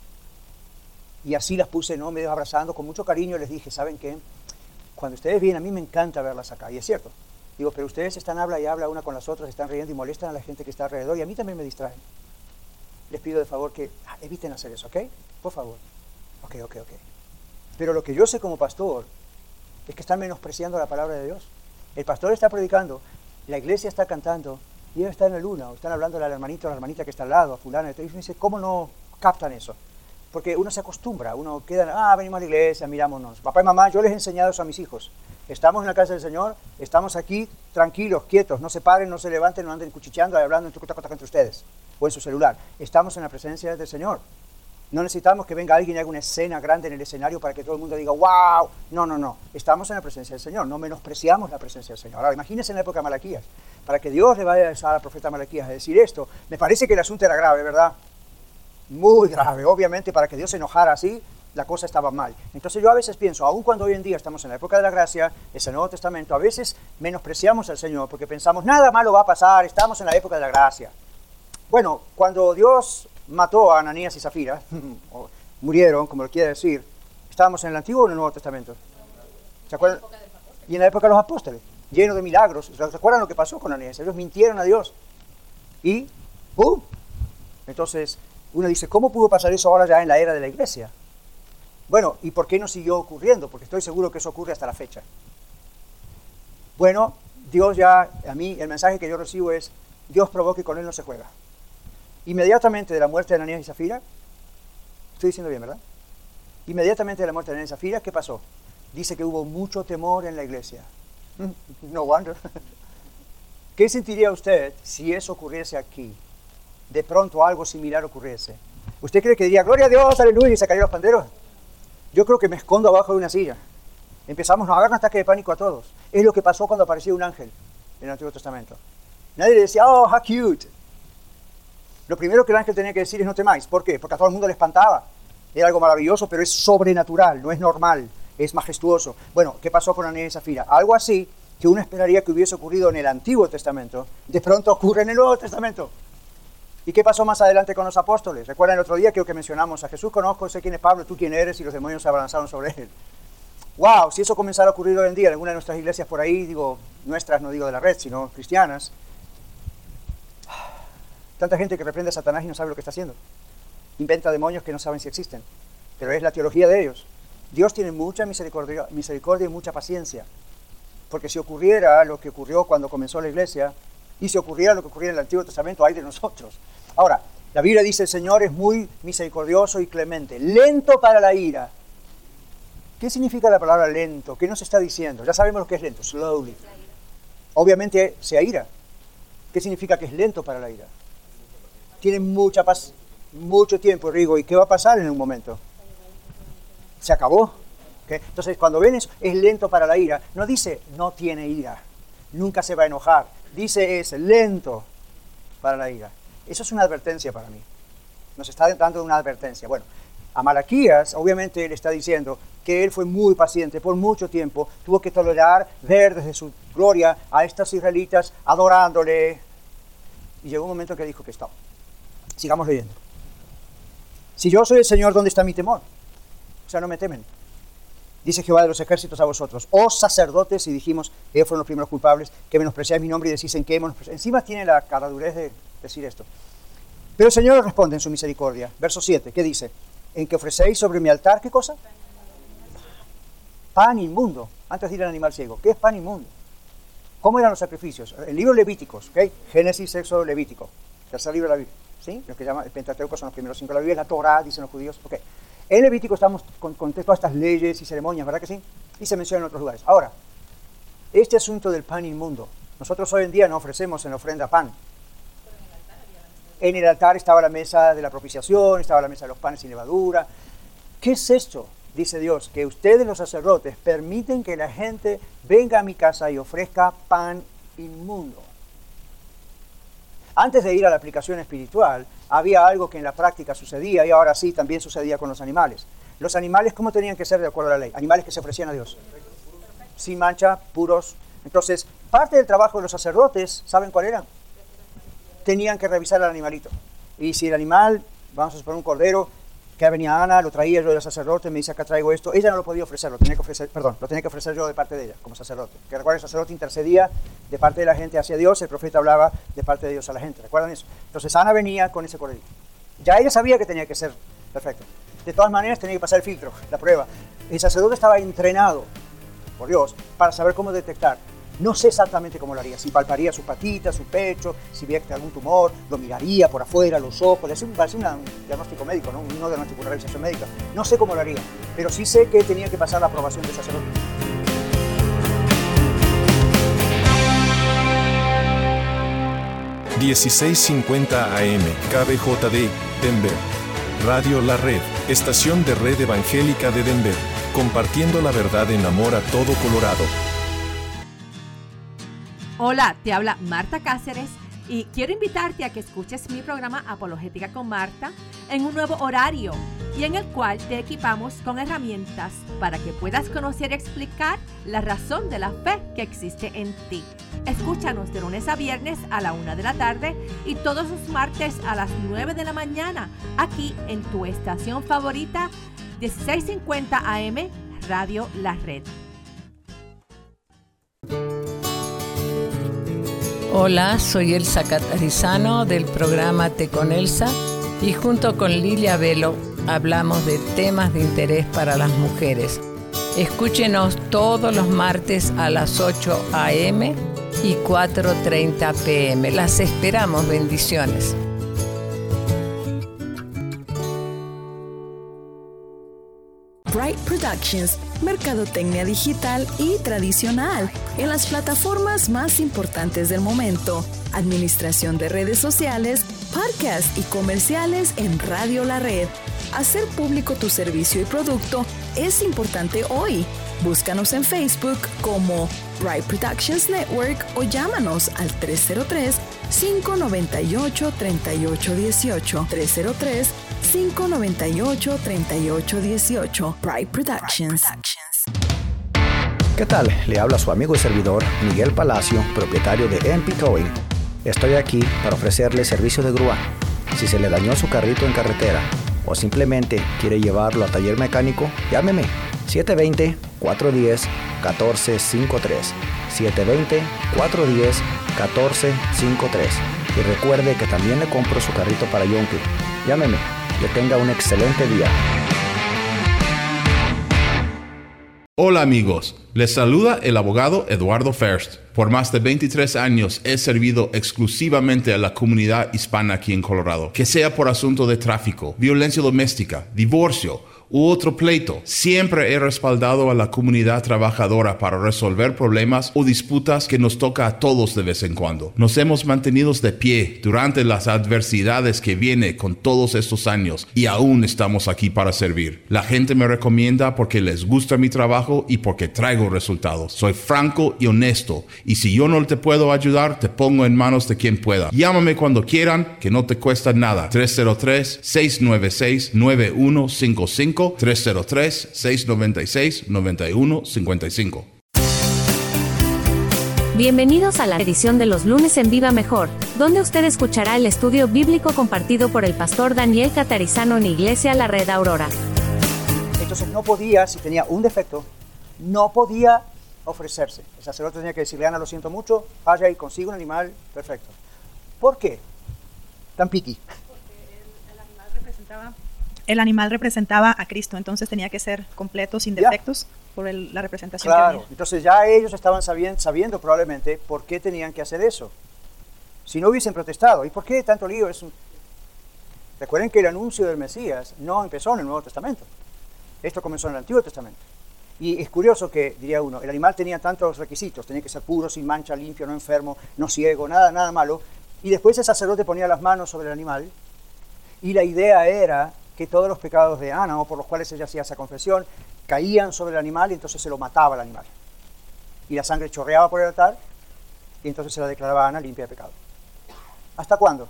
Y así las puse, ¿no? Medio abrazando, con mucho cariño. Les dije, ¿saben qué? Cuando ustedes vienen, a mí me encanta verlas acá. Y es cierto. Digo, pero ustedes están habla y habla una con las otras, están riendo y molestan a la gente que está alrededor. Y a mí también me distraen. Les pido de favor que ah, eviten hacer eso, ¿ok? Por favor. Ok, ok, ok. Pero lo que yo sé como pastor es que están menospreciando la palabra de Dios. El pastor está predicando, la iglesia está cantando, y ellos están en la luna, o están hablando al hermanito, a la hermanita que está al lado, a fulana. Y me dice, ¿cómo no captan eso? Porque uno se acostumbra, uno queda, ah, venimos a la iglesia, mirámonos. Papá y mamá, yo les he enseñado eso a mis hijos. Estamos en la casa del Señor, estamos aquí tranquilos, quietos, no se paren, no se levanten, no anden cuchicheando y hablando entre, entre ustedes, o en su celular. Estamos en la presencia del Señor. No necesitamos que venga alguien y haga una escena grande en el escenario para que todo el mundo diga, wow. No, no, no. Estamos en la presencia del Señor. No menospreciamos la presencia del Señor. Ahora, imagínense en la época de Malaquías. Para que Dios le vaya a usar al profeta Malaquías a decir esto, me parece que el asunto era grave, ¿verdad? Muy grave. Obviamente, para que Dios se enojara así, la cosa estaba mal. Entonces yo a veces pienso, aun cuando hoy en día estamos en la época de la gracia, es el Nuevo Testamento, a veces menospreciamos al Señor porque pensamos, nada malo va a pasar, estamos en la época de la gracia. Bueno, cuando Dios mató a Ananías y Zafira, o murieron, como lo quiere decir, ¿estábamos en el Antiguo o en el Nuevo Testamento? ¿Se acuerdan? Y en la época de los apóstoles, lleno de milagros. ¿Se acuerdan lo que pasó con Ananías? Ellos mintieron a Dios. Y, ¡pum! Entonces, uno dice, ¿cómo pudo pasar eso ahora ya en la era de la iglesia? Bueno, ¿y por qué no siguió ocurriendo? Porque estoy seguro que eso ocurre hasta la fecha. Bueno, Dios ya, a mí, el mensaje que yo recibo es, Dios probó que con Él no se juega. Inmediatamente de la muerte de Ananías y Zafira, estoy diciendo bien, ¿verdad? Inmediatamente de la muerte de Ananías y Zafira, ¿qué pasó? Dice que hubo mucho temor en la iglesia. No wonder. ¿Qué sentiría usted si eso ocurriese aquí? De pronto algo similar ocurriese. ¿Usted cree que diría, gloria a Dios, aleluya, y sacaría los panderos? Yo creo que me escondo abajo de una silla. Empezamos, nos agarra un ataque de pánico a todos. Es lo que pasó cuando apareció un ángel en el Antiguo Testamento. Nadie le decía, oh, how cute. Lo primero que el ángel tenía que decir es no temáis. ¿Por qué? Porque a todo el mundo le espantaba. Era algo maravilloso, pero es sobrenatural, no es normal, es majestuoso. Bueno, ¿qué pasó con Ananías y Zafira? Algo así que uno esperaría que hubiese ocurrido en el Antiguo Testamento, de pronto ocurre en el Nuevo Testamento. ¿Y qué pasó más adelante con los apóstoles? Recuerdan el otro día creo que mencionamos a Jesús, conozco, sé quién es Pablo, tú quién eres, y los demonios se abalanzaron sobre él. ¡Wow! Si eso comenzara a ocurrir hoy en día en alguna de nuestras iglesias por ahí, digo, nuestras, no digo de la red, sino cristianas, tanta gente que reprende a Satanás y no sabe lo que está haciendo. Inventa demonios que no saben si existen, pero es la teología de ellos. Dios tiene mucha misericordia, misericordia y mucha paciencia, porque si ocurriera lo que ocurrió cuando comenzó la iglesia, y si ocurriera lo que ocurría en el Antiguo Testamento, ay de nosotros. Ahora, la Biblia dice, el Señor es muy misericordioso y clemente, lento para la ira. ¿Qué significa la palabra lento? ¿Qué nos está diciendo? Ya sabemos lo que es lento, slowly. Obviamente se aira. ¿Qué significa que es lento para la ira? Tiene mucha paz, mucho tiempo, Rigo. ¿Y qué va a pasar en un momento? Se acabó. ¿Okay? Entonces, cuando ven eso, es lento para la ira. No dice, no tiene ira. Nunca se va a enojar. Dice, es lento para la ira. Eso es una advertencia para mí. Nos está dando una advertencia. Bueno, a Malaquías, obviamente, él está diciendo que él fue muy paciente por mucho tiempo. Tuvo que tolerar ver desde su gloria a estos israelitas adorándole. Y llegó un momento que dijo que stop. Sigamos leyendo. Si yo soy el Señor, ¿dónde está mi temor? O sea, no me temen. Dice Jehová de los ejércitos a vosotros, oh sacerdotes, y dijimos, ellos fueron los primeros culpables, que menospreciáis mi nombre y decís en qué hemos... Encima tiene la caradurez de decir esto. Pero el Señor responde en su misericordia. Verso siete, ¿qué dice? En que ofrecéis sobre mi altar, ¿qué cosa? Pan inmundo. Antes de ir al animal ciego, ¿qué es pan inmundo? ¿Cómo eran los sacrificios? El libro Levíticos, ¿ok? Génesis, Éxodo, Levítico. Tercer libro de la Biblia, ¿sí? Lo que llama el Pentateuco son los primeros cinco de la Biblia, es la Torá, dicen los judíos, ok. En Levítico estamos con, con todas estas leyes y ceremonias, ¿verdad que sí? Y se menciona en otros lugares. Ahora, este asunto del pan inmundo, nosotros hoy en día no ofrecemos en la ofrenda pan. En el altar estaba la mesa de la propiciación, estaba la mesa de los panes sin levadura. ¿Qué es esto? Dice Dios, que ustedes los sacerdotes permiten que la gente venga a mi casa y ofrezca pan inmundo. Antes de ir a la aplicación espiritual, había algo que en la práctica sucedía y ahora sí también sucedía con los animales. Los animales, ¿cómo tenían que ser de acuerdo a la ley? Animales que se ofrecían a Dios. Sin mancha, puros. Entonces, parte del trabajo de los sacerdotes, ¿saben cuál era? Tenían que revisar al animalito. Y si el animal, vamos a suponer un cordero, que venía Ana, lo traía yo del sacerdote, me dice acá traigo esto, ella no lo podía ofrecer, lo tenía que ofrecer, perdón, lo tenía que ofrecer yo de parte de ella, como sacerdote. Que recuerden, el sacerdote intercedía de parte de la gente hacia Dios, el profeta hablaba de parte de Dios a la gente, ¿recuerdan eso? Entonces Ana venía con ese corderito. Ya ella sabía que tenía que ser perfecto. De todas maneras tenía que pasar el filtro, la prueba. El sacerdote estaba entrenado por Dios para saber cómo detectar. No sé exactamente cómo lo haría, si palparía su patita, su pecho, si veía algún tumor, lo miraría por afuera, los ojos, le hacía un, parecía un diagnóstico médico, ¿no? Un no diagnóstico, una revisación médica. No sé cómo lo haría, pero sí sé que tenía que pasar la aprobación del sacerdote. dieciséis cincuenta A M, K B J D, Denver. Radio La Red, estación de Red Evangélica de Denver, compartiendo la verdad en amor a todo Colorado. Hola, te habla Marta Cáceres y quiero invitarte a que escuches mi programa Apologética con Marta en un nuevo horario y en el cual te equipamos con herramientas para que puedas conocer y explicar la razón de la fe que existe en ti. Escúchanos de lunes a viernes a la una de la tarde y todos los martes a las nueve de la mañana aquí en tu estación favorita dieciséis cincuenta A M Radio La Red. Hola, soy Elsa Catarizano del programa Te con Elsa y junto con Lilia Velo hablamos de temas de interés para las mujeres. Escúchenos todos los martes a las ocho A M y cuatro treinta P M. Las esperamos, bendiciones. Bright Productions, mercadotecnia digital y tradicional en las plataformas más importantes del momento, administración de redes sociales, podcasts y comerciales en Radio La Red. Hacer público tu servicio y producto es importante hoy. Búscanos en Facebook como Bright Productions Network o llámanos al tres cero tres, cinco nueve ocho, tres ocho uno ocho. tres cero tres, cinco nueve ocho, tres ocho uno ocho. Bright Productions. ¿Qué tal? Le habla su amigo y servidor Miguel Palacio, propietario de M P Towing. Estoy aquí para ofrecerle servicio de grúa. Si se le dañó su carrito en carretera o simplemente quiere llevarlo a taller mecánico, llámeme siete dos cero, cuatro uno cero, uno cuatro cinco tres. siete dos cero, cuatro uno cero, uno cuatro cinco tres. Y recuerde que también le compro su carrito para Yonke. Llámeme. Que tenga un excelente día. Hola amigos, les saluda el abogado Eduardo First. Por más de veintitrés años he servido exclusivamente a la comunidad hispana aquí en Colorado. Que sea por asunto de tráfico, violencia doméstica, divorcio u otro pleito, siempre he respaldado a la comunidad trabajadora para resolver problemas o disputas que nos toca a todos de vez en cuando. Nos hemos mantenido de pie durante las adversidades que viene con todos estos años y aún estamos aquí para servir. La gente me recomienda porque les gusta mi trabajo y porque traigo resultados. Soy franco y honesto y si yo no te puedo ayudar, te pongo en manos de quien pueda. Llámame cuando quieran, que no te cuesta nada. tres cero tres, seis nueve seis, nueve uno cinco cinco. tres cero tres, seis nueve seis, nueve uno cinco cinco. Bienvenidos a la edición de los lunes en Viva Mejor, donde usted escuchará el estudio bíblico compartido por el pastor Daniel Catarizano en Iglesia La Red Aurora. Entonces no podía, si tenía un defecto, no podía ofrecerse. El sacerdote tenía que decirle, Ana, lo siento mucho, vaya y consiga un animal perfecto. ¿Por qué? Tan piqui. El animal representaba a Cristo, entonces tenía que ser completo, sin defectos, ya. por el, la representación claro. que había. Entonces ya ellos estaban sabiendo, sabiendo probablemente por qué tenían que hacer eso. Si no hubiesen protestado, ¿y por qué tanto lío? Es un... Recuerden que el anuncio del Mesías no empezó en el Nuevo Testamento. Esto comenzó en el Antiguo Testamento. Y es curioso que, diría uno, el animal tenía tantos requisitos, tenía que ser puro, sin mancha, limpio, no enfermo, no ciego, nada, nada malo. Y después el sacerdote ponía las manos sobre el animal y la idea era que todos los pecados de Ana, o por los cuales ella hacía esa confesión, caían sobre el animal y entonces se lo mataba al animal. Y la sangre chorreaba por el altar y entonces se la declaraba a Ana limpia de pecado. ¿Hasta cuándo?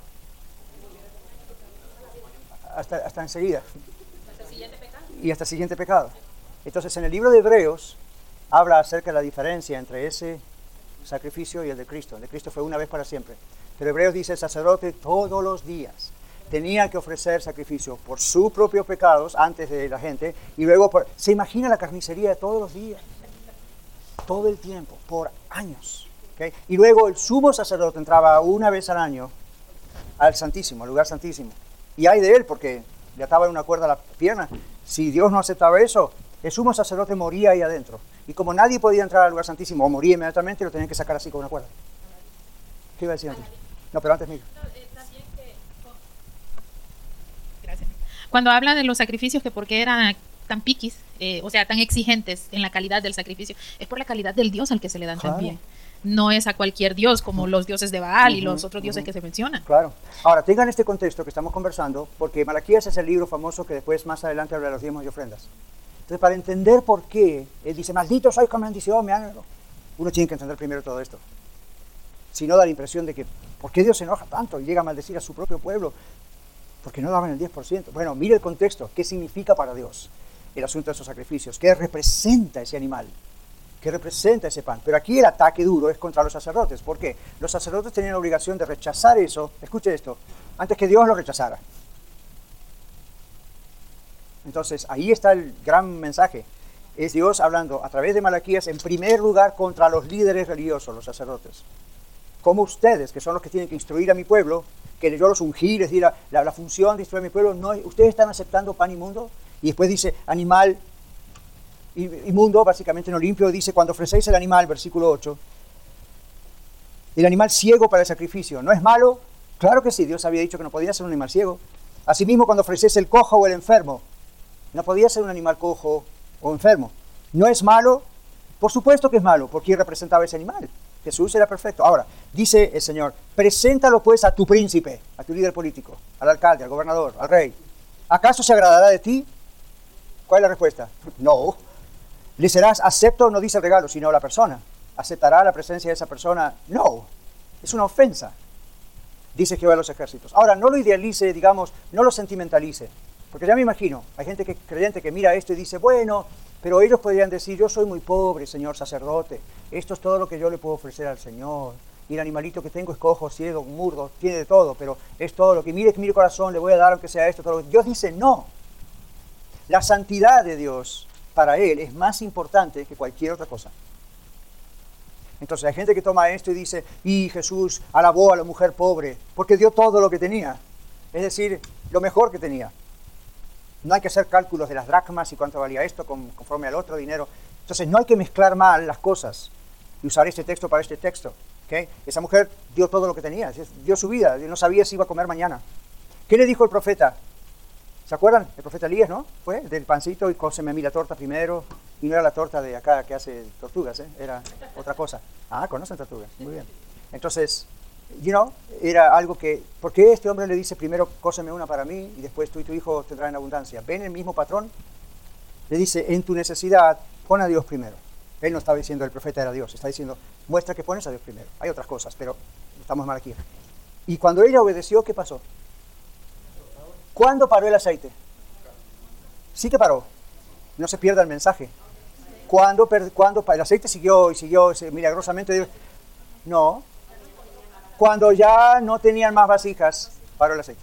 Hasta, hasta enseguida. Hasta el siguiente pecado. Y hasta el siguiente pecado. Entonces en el libro de Hebreos habla acerca de la diferencia entre ese sacrificio y el de Cristo. El de Cristo fue una vez para siempre. Pero Hebreos dice el sacerdote todos los días tenía que ofrecer sacrificio por sus propios pecados antes de la gente y luego por... ¿Se imagina la carnicería de todos los días? Todo el tiempo, por años. ¿Okay? Y luego el sumo sacerdote entraba una vez al año al Santísimo, al lugar Santísimo. Y hay de él porque le ataban una cuerda a la pierna. Si Dios no aceptaba eso, el sumo sacerdote moría ahí adentro. Y como nadie podía entrar al lugar Santísimo o moría inmediatamente, lo tenían que sacar así con una cuerda. ¿Qué iba a decir antes? No, pero antes mismo. Cuando habla de los sacrificios, que por qué eran tan piquis, eh, o sea, tan exigentes en la calidad del sacrificio, es por la calidad del Dios al que se le dan claro. también. No es a cualquier Dios, como los dioses de Baal uh-huh, y los otros dioses uh-huh. que se mencionan. Claro. Ahora, tengan este contexto que estamos conversando, porque Malaquías es el libro famoso que después, más adelante, habla de los diezmos y ofrendas. Entonces, para entender por qué, él dice, maldito soy con bendición, me han... uno tiene que entender primero todo esto. Si no, da la impresión de que, ¿por qué Dios se enoja tanto y llega a maldecir a su propio pueblo? Porque no daban el diez por ciento. Bueno, mire el contexto. ¿Qué significa para Dios el asunto de esos sacrificios? ¿Qué representa ese animal? ¿Qué representa ese pan? Pero aquí el ataque duro es contra los sacerdotes. ¿Por qué? Los sacerdotes tenían la obligación de rechazar eso, escuche esto, antes que Dios lo rechazara. Entonces, ahí está el gran mensaje. Es Dios hablando a través de Malaquías, en primer lugar, contra los líderes religiosos, los sacerdotes. Como ustedes, que son los que tienen que instruir a mi pueblo, que yo los ungí, les di la, la, la función de instruir a mi pueblo, no, ustedes están aceptando pan inmundo. Y después dice, animal inmundo, básicamente no limpio, dice, cuando ofrecéis el animal, versículo ocho, el animal ciego para el sacrificio, ¿no es malo? Claro que sí, Dios había dicho que no podía ser un animal ciego. Asimismo, cuando ofrecéis el cojo o el enfermo, no podía ser un animal cojo o enfermo. ¿No es malo? Por supuesto que es malo, porque representaba ese animal. Jesús era perfecto. Ahora, dice el Señor, preséntalo pues a tu príncipe, a tu líder político, al alcalde, al gobernador, al rey. ¿Acaso se agradará de ti? ¿Cuál es la respuesta? No. ¿Le serás acepto? No dice el regalo, sino la persona. ¿Aceptará la presencia de esa persona? No. Es una ofensa, dice Jehová de los ejércitos. Ahora, no lo idealice, digamos, no lo sentimentalice. Porque ya me imagino, hay gente que, creyente que mira esto y dice, bueno, pero ellos podrían decir, yo soy muy pobre, señor sacerdote. Esto es todo lo que yo le puedo ofrecer al Señor. Y el animalito que tengo es cojo, ciego, murdo, tiene de todo, pero es todo lo que mire, que mi corazón, le voy a dar aunque sea esto. Todo lo que... Dios dice, no. La santidad de Dios para Él es más importante que cualquier otra cosa. Entonces hay gente que toma esto y dice, y Jesús alabó a la mujer pobre porque dio todo lo que tenía. Es decir, lo mejor que tenía. No hay que hacer cálculos de las dracmas y cuánto valía esto conforme al otro dinero. Entonces no hay que mezclar mal las cosas y usar este texto para este texto. ¿Okay? Esa mujer dio todo lo que tenía, dio su vida, no sabía si iba a comer mañana. ¿Qué le dijo el profeta? ¿Se acuerdan? El profeta Elías, ¿no? Fue del pancito y cóseme a mí la torta primero. Y no era la torta de acá que hace tortugas, ¿eh? Era otra cosa. Ah, conocen tortugas, muy bien. Entonces, you know, era algo que... ¿Por qué este hombre le dice primero cóseme una para mí y después tú y tu hijo tendrán en abundancia? ¿Ven el mismo patrón? Le dice, en tu necesidad, pon a Dios primero. Él no estaba diciendo el profeta era Dios, está diciendo, muestra que pones a Dios primero. Hay otras cosas, pero estamos mal aquí. Y cuando ella obedeció, ¿qué pasó? ¿Cuándo paró el aceite? Sí que paró. No se pierda el mensaje. ¿Cuándo, cuándo el aceite siguió y siguió milagrosamente? No. Cuando ya no tenían más vasijas, paró el aceite.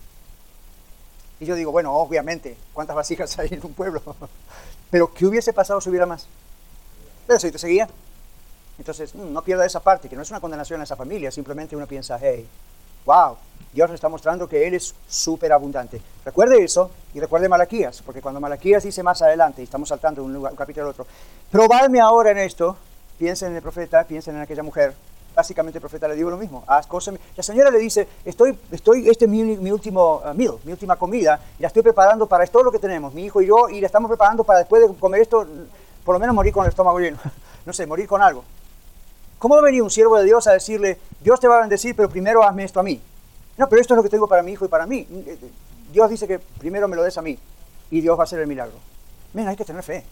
Y yo digo, bueno, obviamente, ¿cuántas vasijas hay en un pueblo? Pero ¿qué hubiese pasado si hubiera más? El aceite seguía. Entonces, no pierda esa parte, que no es una condenación a esa familia, simplemente uno piensa, hey, wow, Dios está mostrando que Él es súper abundante. Recuerde eso y recuerde Malaquías, porque cuando Malaquías dice más adelante, y estamos saltando de un, lugar, un capítulo al otro, probadme ahora en esto, piensen en el profeta, piensen en aquella mujer. Básicamente el profeta le dijo lo mismo. Haz cosas. La señora le dice, estoy, estoy, este es mi, mi último uh, meal, mi última comida, y la estoy preparando para esto, todo lo que tenemos, mi hijo y yo, y la estamos preparando para después de comer esto, por lo menos morir con el estómago lleno. No sé, morir con algo. ¿Cómo va a venir un siervo de Dios a decirle, Dios te va a bendecir, pero primero hazme esto a mí? No, pero esto es lo que tengo para mi hijo y para mí. Dios dice que primero me lo des a mí, y Dios va a hacer el milagro. Ven, hay que tener fe.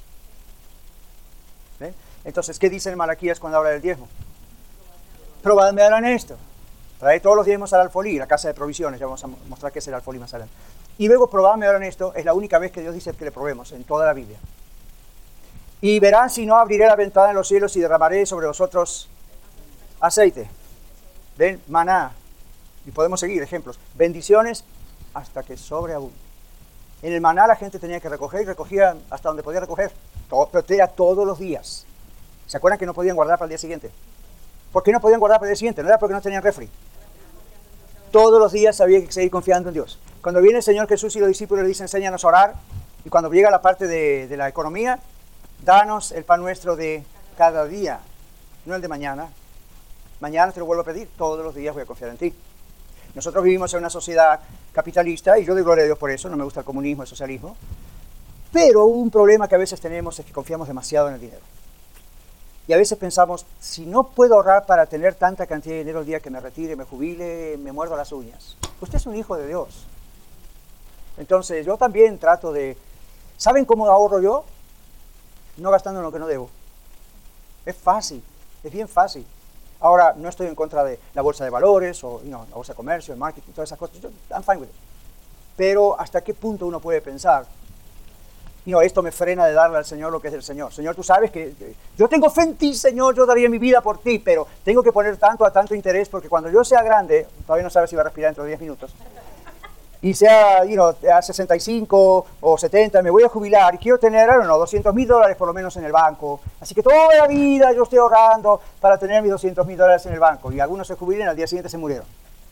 ¿Eh? Entonces, ¿qué dice en Malaquías cuando habla del diezmo? Probadme ahora en esto. Trae todos los diezmos al alfolí, la casa de provisiones. Ya vamos a mostrar qué es el alfolí más adelante. Y luego probadme ahora en esto. Es la única vez que Dios dice que le probemos en toda la Biblia. Y verán si no abriré la ventana de los cielos y derramaré sobre vosotros aceite. Ven, maná. Y podemos seguir ejemplos. Bendiciones hasta que sobreabunde. En el maná la gente tenía que recoger y recogía hasta donde podía recoger. Todo, pero era todos los días. ¿Se acuerdan que no podían guardar para el día siguiente? ¿Por qué no podían guardar para el día siguiente? No era porque no tenían refri. Todos los días había que seguir confiando en Dios. Cuando viene el Señor Jesús y los discípulos le dicen, enséñanos a orar. Y cuando llega la parte de, de la economía, danos el pan nuestro de cada día, no el de mañana. Mañana te lo vuelvo a pedir, todos los días voy a confiar en ti. Nosotros vivimos en una sociedad capitalista, y yo doy gloria a Dios por eso, no me gusta el comunismo, el socialismo. Pero un problema que a veces tenemos es que confiamos demasiado en el dinero. Y a veces pensamos, si no puedo ahorrar para tener tanta cantidad de dinero el día que me retire, me jubile, me muerdo las uñas. Usted es un hijo de Dios. Entonces yo también trato de... ¿Saben cómo ahorro yo? No gastando en lo que no debo. Es fácil, es bien fácil. Ahora, no estoy en contra de la bolsa de valores, o you know, la bolsa de comercio, el marketing, todas esas cosas. Yo, I'm fine with it. Pero ¿hasta qué punto uno puede pensar? Y no, esto me frena de darle al Señor lo que es del Señor. Señor, tú sabes que, que yo tengo fe en ti, Señor, yo daría mi vida por ti, pero tengo que poner tanto a tanto interés porque cuando yo sea grande, todavía no sabes si va a respirar dentro de diez minutos, y sea, you know, a sesenta y cinco o setenta, me voy a jubilar y quiero tener, I don't know, doscientos mil dólares por lo menos en el banco. Así que toda la vida yo estoy ahorrando para tener mis doscientos mil dólares en el banco. Y algunos se jubilan y al día siguiente se murieron.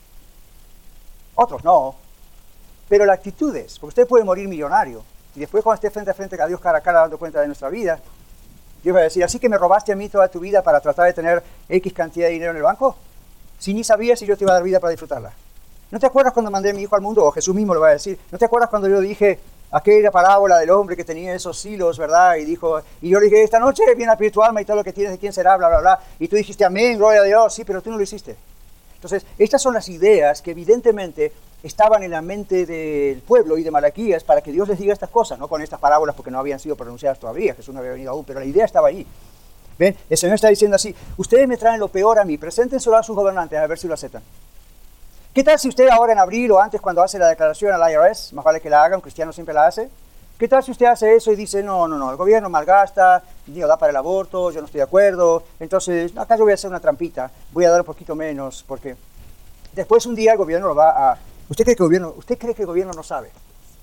Otros no. Pero la actitud es, porque usted puede morir millonario. Y después cuando esté frente a frente a Dios cara a cara dando cuenta de nuestra vida, Dios va a decir, ¿así que me robaste a mí toda tu vida para tratar de tener X cantidad de dinero en el banco? Si ni sabías si yo te iba a dar vida para disfrutarla. ¿No te acuerdas cuando mandé a mi hijo al mundo? O Jesús mismo lo va a decir. ¿No te acuerdas cuando yo dije, aquella parábola del hombre que tenía esos hilos, ¿verdad? Y dijo, y yo le dije, esta noche viene a pedir tu alma y todo lo que tienes, ¿de quién será? Bla, bla, bla. Y tú dijiste, amén, gloria a Dios. Sí, pero tú no lo hiciste. Entonces, estas son las ideas que evidentemente estaban en la mente del pueblo y de Malaquías para que Dios les diga estas cosas, no con estas parábolas porque no habían sido pronunciadas todavía, Jesús no había venido aún, pero la idea estaba ahí. ¿Ven? El Señor está diciendo así, ustedes me traen lo peor a mí, preséntenselo a sus gobernantes a ver si lo aceptan. ¿Qué tal si usted ahora en abril o antes cuando hace la declaración al I R S, más vale que la haga, un cristiano siempre la hace, qué tal si usted hace eso y dice, no, no, no, el gobierno malgasta, digo, da para el aborto, yo no estoy de acuerdo, entonces acá yo voy a hacer una trampita, voy a dar un poquito menos, porque después un día el gobierno lo va a... ¿Usted cree que el gobierno, usted cree que el gobierno no sabe?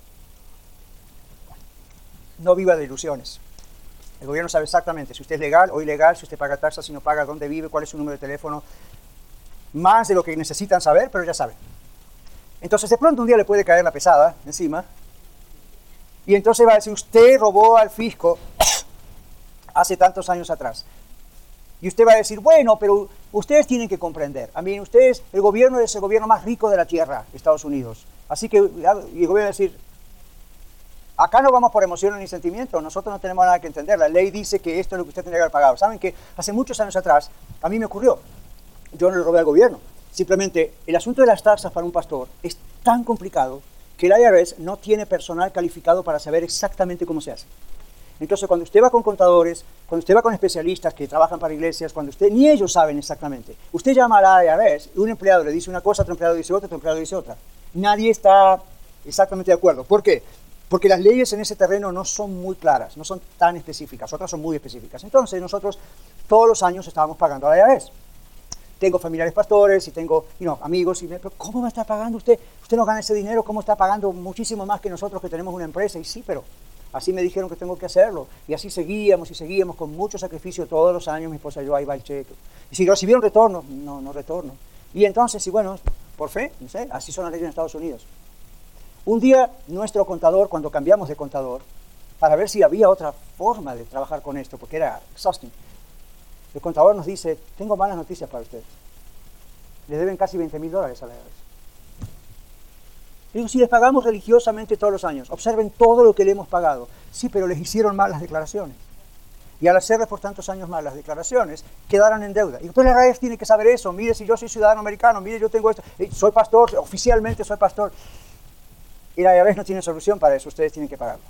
No viva de ilusiones. El gobierno sabe exactamente si usted es legal o ilegal, si usted paga taxas, si no paga, dónde vive, cuál es su número de teléfono, más de lo que necesitan saber, pero ya saben. Entonces de pronto un día le puede caer la pesada encima y entonces va a decir, usted robó al fisco hace tantos años atrás. Y usted va a decir, bueno, pero ustedes tienen que comprender. A mí, ustedes, el gobierno es el gobierno más rico de la tierra, Estados Unidos. Así que, y el gobierno va a decir, acá no vamos por emociones ni sentimientos, nosotros no tenemos nada que entender. La ley dice que esto es lo que usted tendría que haber pagado. ¿Saben que hace muchos años atrás, a mí me ocurrió? Yo no le robé al gobierno. Simplemente, el asunto de las taxas para un pastor es tan complicado que el I R S no tiene personal calificado para saber exactamente cómo se hace. Entonces, cuando usted va con contadores, cuando usted va con especialistas que trabajan para iglesias, cuando usted, ni ellos saben exactamente. Usted llama al I R S y un empleado le dice una cosa, otro empleado dice otra, otro empleado dice otra. Nadie está exactamente de acuerdo. ¿Por qué? Porque las leyes en ese terreno no son muy claras, no son tan específicas, otras son muy específicas. Entonces, nosotros todos los años estábamos pagando al I R S. Tengo familiares pastores y tengo you know, amigos y me pero ¿cómo va a estar pagando usted? Usted no gana ese dinero, ¿cómo está pagando muchísimo más que nosotros que tenemos una empresa? Y sí, pero así me dijeron que tengo que hacerlo. Y así seguíamos y seguíamos con mucho sacrificio todos los años. Mi esposa y yo, ahí va el cheque. Y si recibieron retorno, no, no retorno. Y entonces, y bueno, por fe, no sé, así son las leyes en Estados Unidos. Un día, nuestro contador, cuando cambiamos de contador, para ver si había otra forma de trabajar con esto, porque era exhausting, el contador nos dice, tengo malas noticias para ustedes. Les deben casi veinte mil dólares a la I R S. Digo, si les pagamos religiosamente todos los años, observen todo lo que le hemos pagado. Sí, pero les hicieron mal las declaraciones. Y al hacerles por tantos años mal las declaraciones, quedaron en deuda. Y pero la I R S tiene que saber eso. Mire, si yo soy ciudadano americano, mire, yo tengo esto. Soy pastor, oficialmente soy pastor. Y la I R S no tiene solución para eso, ustedes tienen que pagarlo.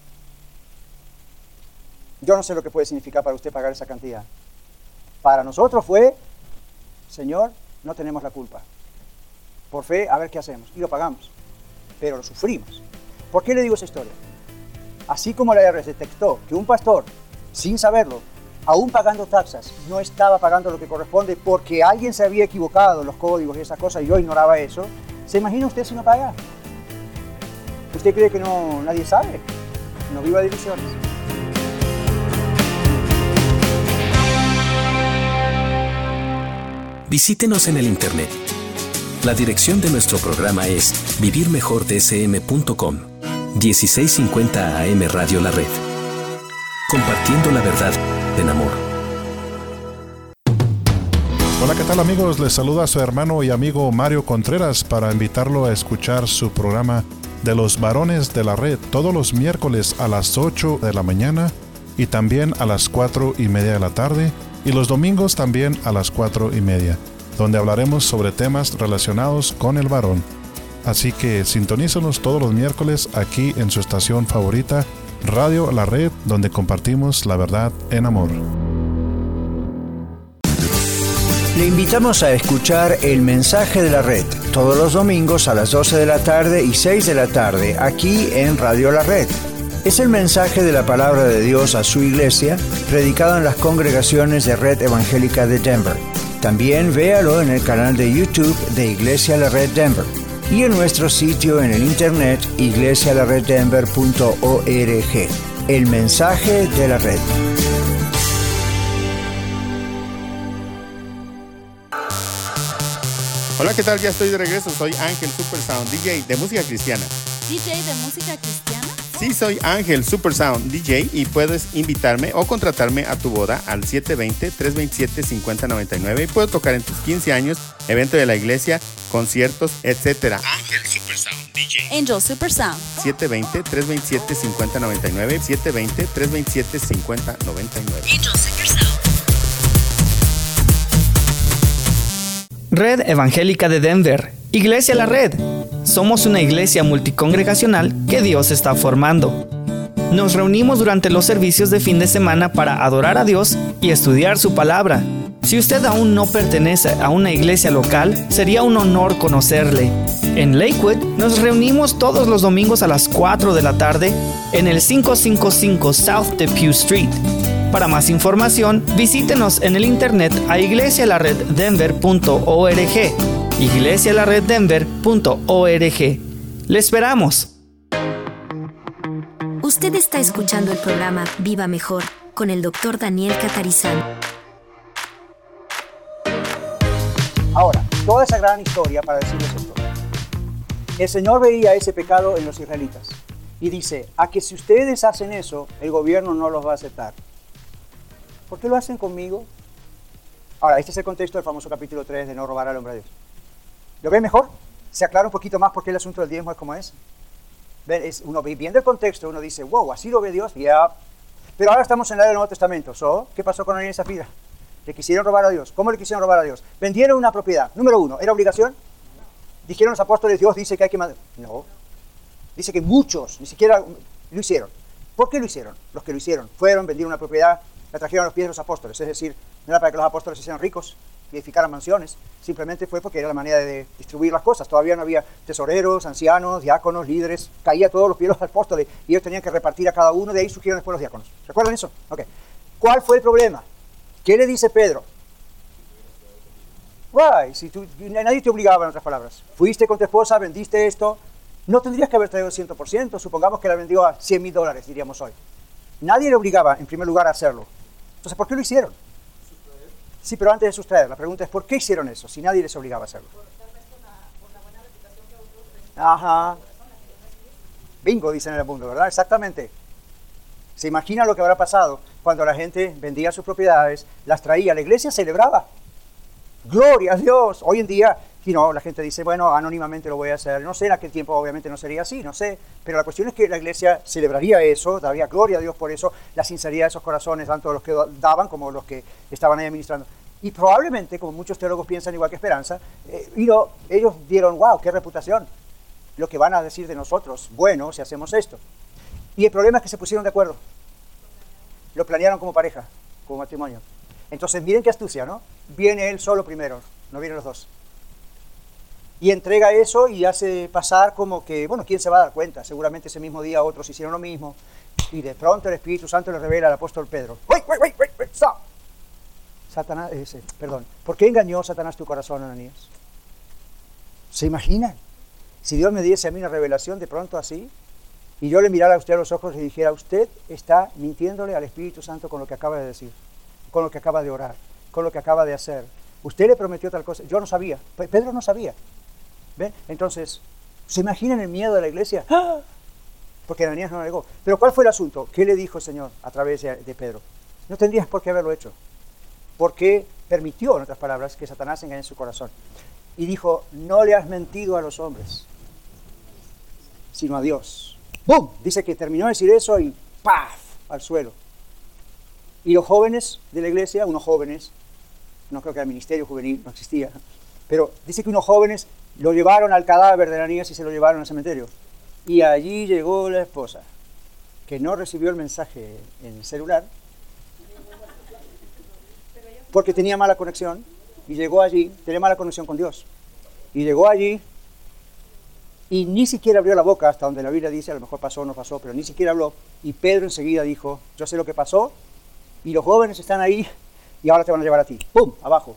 Yo no sé lo que puede significar para usted pagar esa cantidad. Para nosotros fue, Señor, no tenemos la culpa. Por fe, a ver qué hacemos. Y lo pagamos. Pero lo sufrimos. ¿Por qué le digo esa historia? Así como la I R S detectó que un pastor, sin saberlo, aún pagando taxas, no estaba pagando lo que corresponde porque alguien se había equivocado en los códigos y esas cosas y yo ignoraba eso, ¿se imagina usted si no paga? ¿Usted cree que no nadie sabe? No viva de ilusiones. Visítenos en el internet. La dirección de nuestro programa es vivir mejor d s m punto com. dieciséis cincuenta A M Radio La Red. Compartiendo la verdad en amor. Hola, ¿qué tal amigos? Les saluda su hermano y amigo Mario Contreras para invitarlo a escuchar su programa de los varones de la red todos los miércoles a las ocho de la mañana y también a las cuatro y media de la tarde y los domingos también a las cuatro y media, donde hablaremos sobre temas relacionados con el varón. Así que sintonízanos todos los miércoles aquí en su estación favorita, Radio La Red, donde compartimos la verdad en amor. Le invitamos a escuchar El Mensaje de la Red todos los domingos a las doce de la tarde y seis de la tarde aquí en Radio La Red. Es el mensaje de la palabra de Dios a su iglesia, predicado en las congregaciones de Red Evangélica de Denver. También véalo en el canal de YouTube de Iglesia La Red Denver y en nuestro sitio en el internet iglesia la red denver punto org. El mensaje de la red. Hola, ¿qué tal? Ya estoy de regreso. Soy Ángel Super Sound, D J de música cristiana. D J de música cristiana. Sí, soy Ángel Super Sound D J y puedes invitarme o contratarme a tu boda al siete dos cero, tres dos siete, cinco cero nueve nueve y puedo tocar en tus quince años, evento de la iglesia, conciertos, etcétera. Ángel Super Sound D J. Angel Super Sound. siete dos cero, tres dos siete, cinco cero nueve nueve, siete dos cero, tres dos siete, cinco cero nueve nueve. Angel Super Sound. Red Evangélica de Denver, Iglesia La Red. Somos una iglesia multicongregacional que Dios está formando. Nos reunimos durante los servicios de fin de semana para adorar a Dios y estudiar su palabra. Si usted aún no pertenece a una iglesia local, sería un honor conocerle. En Lakewood nos reunimos todos los domingos a las cuatro de la tarde en el quinientos cincuenta y cinco South Depew Street. Para más información, visítenos en el internet a iglesia la red denver punto org. iglesia la red denver punto org. ¡Le esperamos! Usted está escuchando el programa Viva Mejor con el doctor Daniel Catarizano. Ahora, toda esa gran historia para decirles esto. El Señor veía ese pecado en los israelitas y dice, a que si ustedes hacen eso, el gobierno no los va a aceptar. ¿Por qué lo hacen conmigo? Ahora, este es el contexto del famoso capítulo tres de no robar al hombre de Dios. ¿Lo ven mejor? Se aclara un poquito más por qué el asunto del diezmo es como es. ¿Ven? Es uno viendo el contexto, uno dice, wow, así lo ve Dios, ya. Yeah. Pero ahora estamos en la era del Nuevo Testamento. So, ¿qué pasó con Ananías y Zafira? Le quisieron robar a Dios. ¿Cómo le quisieron robar a Dios? Vendieron una propiedad. Número uno, ¿era obligación? Dijeron los apóstoles, Dios dice que hay que mandar. No. Dice que muchos, ni siquiera lo hicieron. ¿Por qué lo hicieron? Los que lo hicieron fueron, vendieron una propiedad, la trajeron a los pies de los apóstoles. Es decir, no era para que los apóstoles se hicieran ricos y edificaran mansiones. Simplemente fue porque era la manera de distribuir las cosas. Todavía no había tesoreros, ancianos, diáconos, líderes. Caía todos los pies de los apóstoles y ellos tenían que repartir a cada uno. De ahí surgieron después los diáconos. ¿Recuerdan eso? Ok. ¿Cuál fue el problema? ¿Qué le dice Pedro? Why? Si tú, nadie te obligaba, en otras palabras. Fuiste con tu esposa, vendiste esto. No tendrías que haber traído el cien por ciento. Supongamos que la vendió a cien mil dólares, diríamos hoy. Nadie le obligaba, en primer lugar, a hacerlo. Entonces, ¿por qué lo hicieron? Sí, pero antes de sustraer, la pregunta es, ¿por qué hicieron eso? Si nadie les obligaba a hacerlo. Ajá. Bingo, dicen en el mundo, ¿verdad? Exactamente. ¿Se imagina lo que habrá pasado cuando la gente vendía sus propiedades, las traía? La iglesia celebraba. ¡Gloria a Dios! Hoy en día, you know, la gente dice, bueno, anónimamente lo voy a hacer. No sé, en aquel tiempo obviamente no sería así, no sé. Pero la cuestión es que la iglesia celebraría eso, daría gloria a Dios por eso, la sinceridad de esos corazones, tanto los que daban como los que estaban ahí administrando. Y probablemente, como muchos teólogos piensan igual que Esperanza, eh, you know, ellos dieron, wow, qué reputación. Lo que van a decir de nosotros, bueno, si hacemos esto. Y el problema es que se pusieron de acuerdo. Lo planearon como pareja, como matrimonio. Entonces, miren qué astucia, ¿no? Viene él solo primero, no vienen los dos. Y entrega eso y hace pasar como que, bueno, ¿quién se va a dar cuenta? Seguramente ese mismo día otros hicieron lo mismo. Y de pronto el Espíritu Santo le revela al apóstol Pedro. ¡Wait, wait, wait, wait, wait, stop! Satanás, ese, perdón. ¿Por qué engañó Satanás tu corazón, Ananías? ¿Se imaginan? Si Dios me diese a mí una revelación de pronto así, y yo le mirara a usted a los ojos y dijera, usted está mintiéndole al Espíritu Santo con lo que acaba de decir, con lo que acaba de orar, con lo que acaba de hacer. Usted le prometió tal cosa. Yo no sabía. Pedro no sabía. ¿Ven? Entonces, ¿se imaginan el miedo de la iglesia? ¡Ah! Porque Ananías no negó. Pero ¿cuál fue el asunto? ¿Qué le dijo el Señor a través de, de Pedro? No tendrías por qué haberlo hecho. Porque permitió, en otras palabras, que Satanás engañe su corazón. Y dijo, no le has mentido a los hombres, sino a Dios. ¡Bum! Dice que terminó de decir eso y ¡paf! Al suelo. Y los jóvenes de la iglesia, unos jóvenes, no creo que el ministerio juvenil no existía, pero dice que unos jóvenes lo llevaron al cadáver de Ananías y se lo llevaron al cementerio. Y allí llegó la esposa, que no recibió el mensaje en el celular, porque tenía mala conexión, y llegó allí, tenía mala conexión con Dios, y llegó allí, y ni siquiera abrió la boca, hasta donde la Biblia dice, a lo mejor pasó o no pasó, pero ni siquiera habló, y Pedro enseguida dijo, yo sé lo que pasó, y los jóvenes están ahí, y ahora te van a llevar a ti. ¡Pum! Abajo.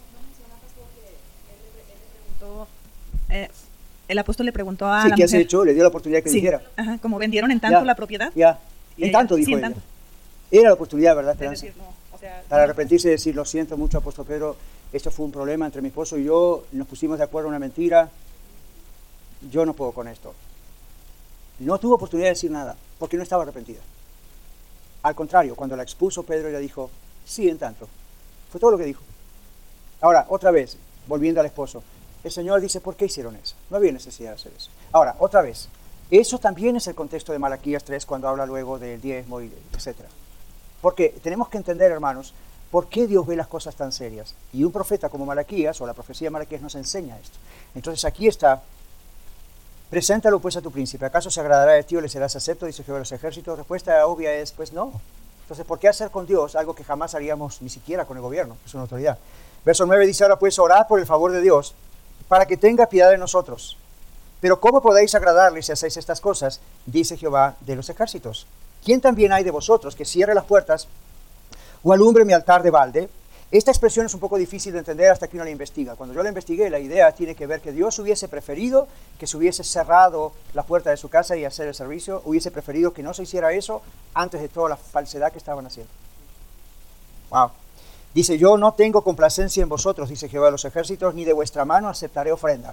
Eh, el apóstol le preguntó a sí, la ¿qué mujer? has hecho? Le dio la oportunidad que sí. dijera. Ajá, como vendieron en tanto ya, la propiedad. Ya, en ella, tanto dijo sí, en ella. tanto. Era la oportunidad, ¿verdad, Esperanza? Decir, no, o sea, Para arrepentirse y decir, lo siento mucho, apóstol Pedro, esto fue un problema entre mi esposo y yo, nos pusimos de acuerdo en una mentira, yo no puedo con esto. No tuvo oportunidad de decir nada. porque no estaba arrepentida. Al contrario, cuando la expuso Pedro, ella dijo, sí, en tanto. Fue todo lo que dijo. Ahora, otra vez, volviendo al esposo, el Señor dice, ¿por qué hicieron eso? No había necesidad de hacer eso. Ahora, otra vez, eso también es el contexto de Malaquías tres, cuando habla luego del diezmo, y etcétera. Porque tenemos que entender, hermanos, por qué Dios ve las cosas tan serias. Y un profeta como Malaquías, o la profecía de Malaquías, nos enseña esto. Entonces aquí está, preséntalo pues a tu príncipe, ¿acaso se agradará de ti o le serás acepto? Dice Jehová de los ejércitos. La respuesta obvia es, pues no. Entonces, ¿por qué hacer con Dios algo que jamás haríamos ni siquiera con el gobierno, que es una autoridad? Verso nueve dice, ahora pues orad por el favor de Dios, para que tenga piedad de nosotros. Pero ¿cómo podéis agradarle si hacéis estas cosas? Dice Jehová de los ejércitos. ¿Quién también hay de vosotros que cierre las puertas o alumbre mi altar de balde? Esta expresión es un poco difícil de entender hasta que uno la investiga. Cuando yo la investigué, la idea tiene que ver que Dios hubiese preferido que se hubiese cerrado la puerta de su casa y hacer el servicio, hubiese preferido que no se hiciera eso antes de toda la falsedad que estaban haciendo. Wow. Dice, yo no tengo complacencia en vosotros, dice Jehová de los ejércitos, ni de vuestra mano aceptaré ofrenda.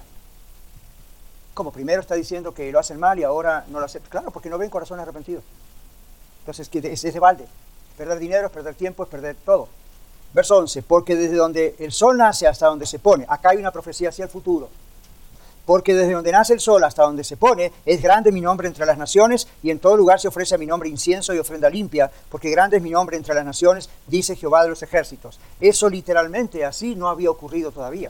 Como primero está diciendo que lo hacen mal y ahora no lo aceptan. Claro, porque no ven corazones arrepentidos. Entonces, es, es de balde. Perder dinero, es perder tiempo, es perder todo. Verso once, porque desde donde el sol nace hasta donde se pone, acá hay una profecía hacia el futuro, porque desde donde nace el sol hasta donde se pone, es grande mi nombre entre las naciones, y en todo lugar se ofrece a mi nombre incienso y ofrenda limpia, porque grande es mi nombre entre las naciones, dice Jehová de los ejércitos. Eso literalmente así no había ocurrido todavía.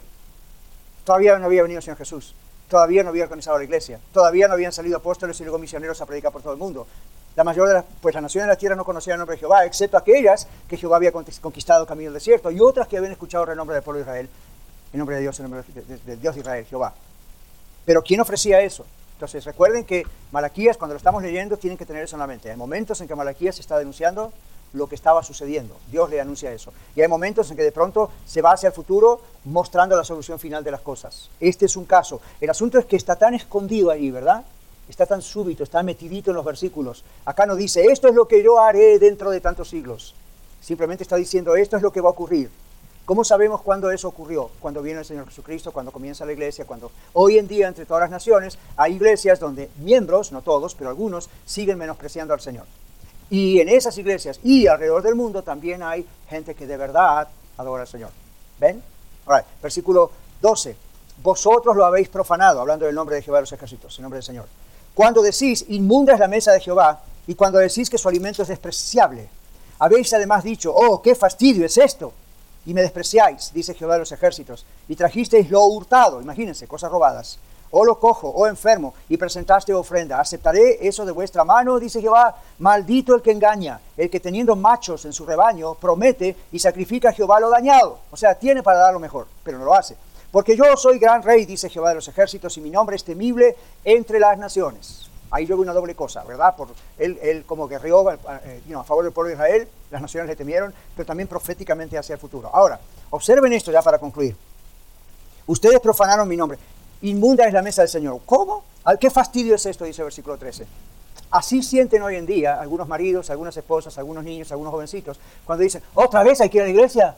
Todavía no había venido el Señor Jesús, todavía no había organizado la iglesia, todavía no habían salido apóstoles y luego misioneros a predicar por todo el mundo. La mayoría de las, pues las naciones de la tierra no conocían el nombre de Jehová, excepto aquellas que Jehová había conquistado camino del desierto, y otras que habían escuchado el nombre del pueblo de Israel, el nombre de Dios, el nombre del de, de Dios de Israel, Jehová. Pero ¿quién ofrecía eso? Entonces recuerden que Malaquías, cuando lo estamos leyendo, tienen que tener eso en la mente. Hay momentos en que Malaquías está denunciando lo que estaba sucediendo, Dios le anuncia eso. Y hay momentos en que de pronto se va hacia el futuro mostrando la solución final de las cosas. Este es un caso. El asunto es que está tan escondido ahí, ¿verdad? Está tan súbito, está metidito en los versículos. Acá no dice, esto es lo que yo haré dentro de tantos siglos. Simplemente está diciendo, esto es lo que va a ocurrir. ¿Cómo sabemos cuándo eso ocurrió? Cuando viene el Señor Jesucristo, cuando comienza la iglesia, cuando hoy en día entre todas las naciones hay iglesias donde miembros, no todos, pero algunos, siguen menospreciando al Señor. Y en esas iglesias y alrededor del mundo también hay gente que de verdad adora al Señor. ¿Ven? All right. Versículo doce. Vosotros lo habéis profanado, hablando del nombre de Jehová de los ejércitos, el nombre del Señor. Cuando decís, inmunda es la mesa de Jehová, y cuando decís que su alimento es despreciable, habéis además dicho, oh, qué fastidio es esto, y me despreciáis, dice Jehová de los ejércitos, y trajisteis lo hurtado, imagínense, cosas robadas, o lo cojo, o enfermo, y presentaste ofrenda. ¿Aceptaré eso de vuestra mano? Dice Jehová. Maldito el que engaña, el que teniendo machos en su rebaño, promete y sacrifica a Jehová lo dañado. O sea, tiene para dar lo mejor, pero no lo hace. Porque yo soy gran rey, dice Jehová de los ejércitos, y mi nombre es temible entre las naciones. Ahí yo veo una doble cosa, ¿verdad? Por él, él como guerreó eh, you know, a favor del pueblo de Israel, las naciones le temieron, pero también proféticamente hacia el futuro. Ahora, observen esto ya para concluir. Ustedes profanaron mi nombre. Inmunda es la mesa del Señor. ¿Cómo? ¿Qué fastidio es esto? Dice el versículo trece. Así sienten hoy en día algunos maridos, algunas esposas, algunos niños, algunos jovencitos, cuando dicen, ¿otra vez hay que ir a la iglesia?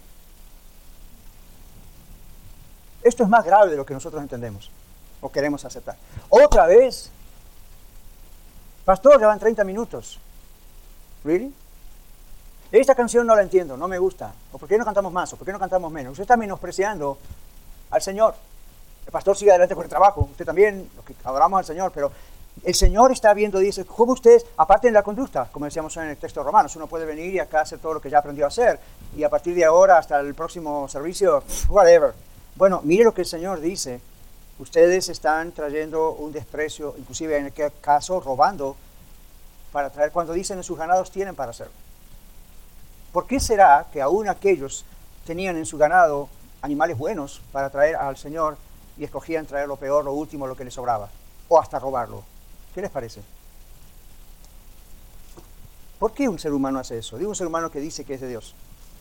Esto es más grave de lo que nosotros entendemos o queremos aceptar. Otra vez, pastor, ya van treinta minutos. ¿Really? Esta canción no la entiendo, no me gusta. ¿O por qué no cantamos más? ¿O por qué no cantamos menos? Usted está menospreciando al Señor. El pastor sigue adelante con el trabajo. Usted también, los que adoramos al Señor, pero el Señor está viendo, dice, ¿cómo ustedes, aparte de la conducta, como decíamos en el texto de Romanos, uno puede venir y acá hacer todo lo que ya aprendió a hacer, y a partir de ahora hasta el próximo servicio, whatever. Bueno, mire lo que el Señor dice. Ustedes están trayendo un desprecio, inclusive en el caso robando, para traer, cuando dicen en sus ganados tienen para hacerlo. ¿Por qué será que aún aquellos tenían en su ganado animales buenos para traer al Señor y escogían traer lo peor, lo último, lo que les sobraba? O hasta robarlo. ¿Qué les parece? ¿Por qué un ser humano hace eso? Digo un ser humano que dice que es de Dios.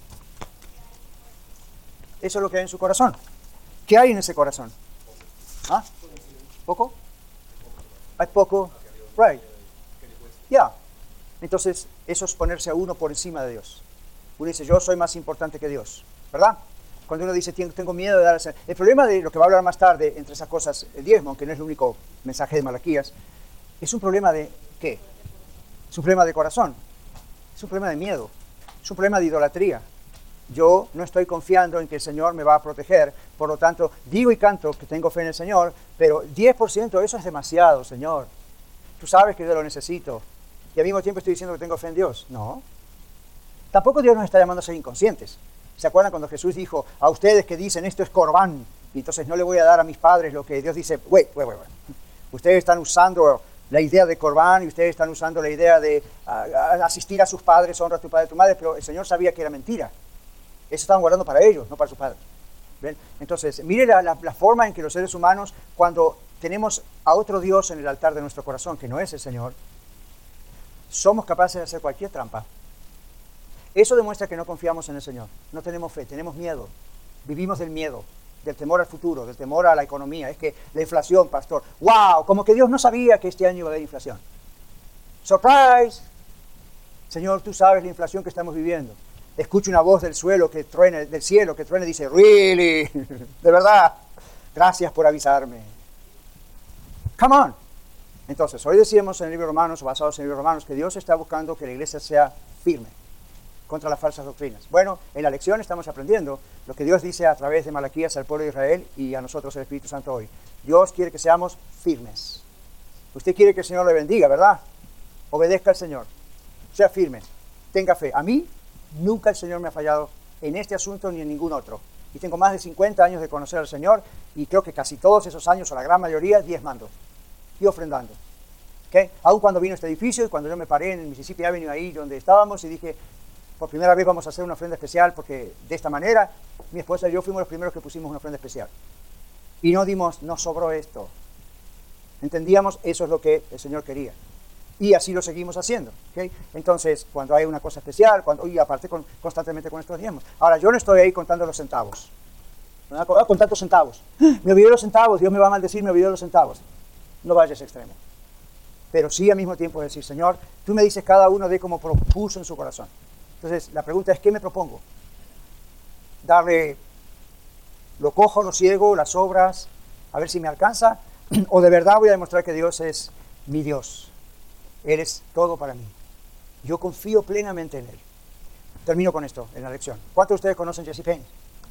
Eso es lo que hay en su corazón. ¿Qué hay en ese corazón? ¿Ah? ¿Poco? ¿Hay poco? Right. Ya. Yeah. Entonces, eso es ponerse a uno por encima de Dios. Uno dice, yo soy más importante que Dios. ¿Verdad? Cuando uno dice, tengo miedo de dar... El problema de lo que va a hablar más tarde, entre esas cosas, el diezmo, que no es el único mensaje de Malaquías, es un problema de, ¿qué? Es un problema de corazón, es un problema de miedo, es un problema de idolatría. Yo no estoy confiando en que el Señor me va a proteger, por lo tanto, digo y canto que tengo fe en el Señor, pero diez por ciento de eso es demasiado, Señor. Tú sabes que yo lo necesito, y al mismo tiempo estoy diciendo que tengo fe en Dios. No. Tampoco Dios nos está llamando a ser inconscientes. ¿Se acuerdan cuando Jesús dijo a ustedes que dicen esto es corbán, y entonces no le voy a dar a mis padres lo que Dios dice? Wait, wait, wait, wait. Ustedes están usando la idea de corbán y ustedes están usando la idea de uh, asistir a sus padres, honra a tu padre y tu madre, pero el Señor sabía que era mentira. Eso estaban guardando para ellos, no para sus padres. ¿Ven? Entonces, mire la, la, la forma en que los seres humanos, cuando tenemos a otro Dios en el altar de nuestro corazón, que no es el Señor, somos capaces de hacer cualquier trampa. Eso demuestra que no confiamos en el Señor. No tenemos fe, tenemos miedo. Vivimos del miedo, del temor al futuro, del temor a la economía. Es que la inflación, pastor, ¡wow! Como que Dios no sabía que este año iba a haber inflación. ¡Surprise! Señor, tú sabes la inflación que estamos viviendo. Escucho una voz del suelo que truena, del cielo que truena y dice, ¿really? De verdad, gracias por avisarme. Come on. Entonces, hoy decíamos en el libro de Romanos, o basados en el libro de Romanos, que Dios está buscando que la iglesia sea firme contra las falsas doctrinas. Bueno, en la lección estamos aprendiendo lo que Dios dice a través de Malaquías al pueblo de Israel y a nosotros el Espíritu Santo hoy. Dios quiere que seamos firmes. Usted quiere que el Señor le bendiga, ¿verdad? Obedezca al Señor. Sea firme. Tenga fe. A mí nunca el Señor me ha fallado en este asunto ni en ningún otro. Y tengo más de cincuenta años de conocer al Señor y creo que casi todos esos años, o la gran mayoría, diezmando y ofrendando. ¿Okay? Aún cuando vino este edificio y cuando yo me paré en el Mississippi Avenue ahí donde estábamos y dije, por primera vez vamos a hacer una ofrenda especial porque de esta manera mi esposa y yo fuimos los primeros que pusimos una ofrenda especial. Y no dimos, nos sobró esto. Entendíamos, eso es lo que el Señor quería. Y así lo seguimos haciendo. ¿Okay? Entonces, cuando hay una cosa especial, cuando, y aparte con, constantemente con estos diezmos. Ahora, yo no estoy ahí contando los centavos. ¿No? Con tantos centavos. Me olvidé los centavos, Dios me va a maldecir, me olvidé los centavos. No vaya a ese extremo. Pero sí al mismo tiempo decir, Señor, tú me dices cada uno de cómo propuso en su corazón. Entonces, la pregunta es, ¿qué me propongo? ¿Darle lo cojo, lo ciego, las obras, a ver si me alcanza? ¿O de verdad voy a demostrar que Dios es mi Dios? Él es todo para mí. Yo confío plenamente en Él. Termino con esto en la lección. ¿Cuántos de ustedes conocen JCPenney?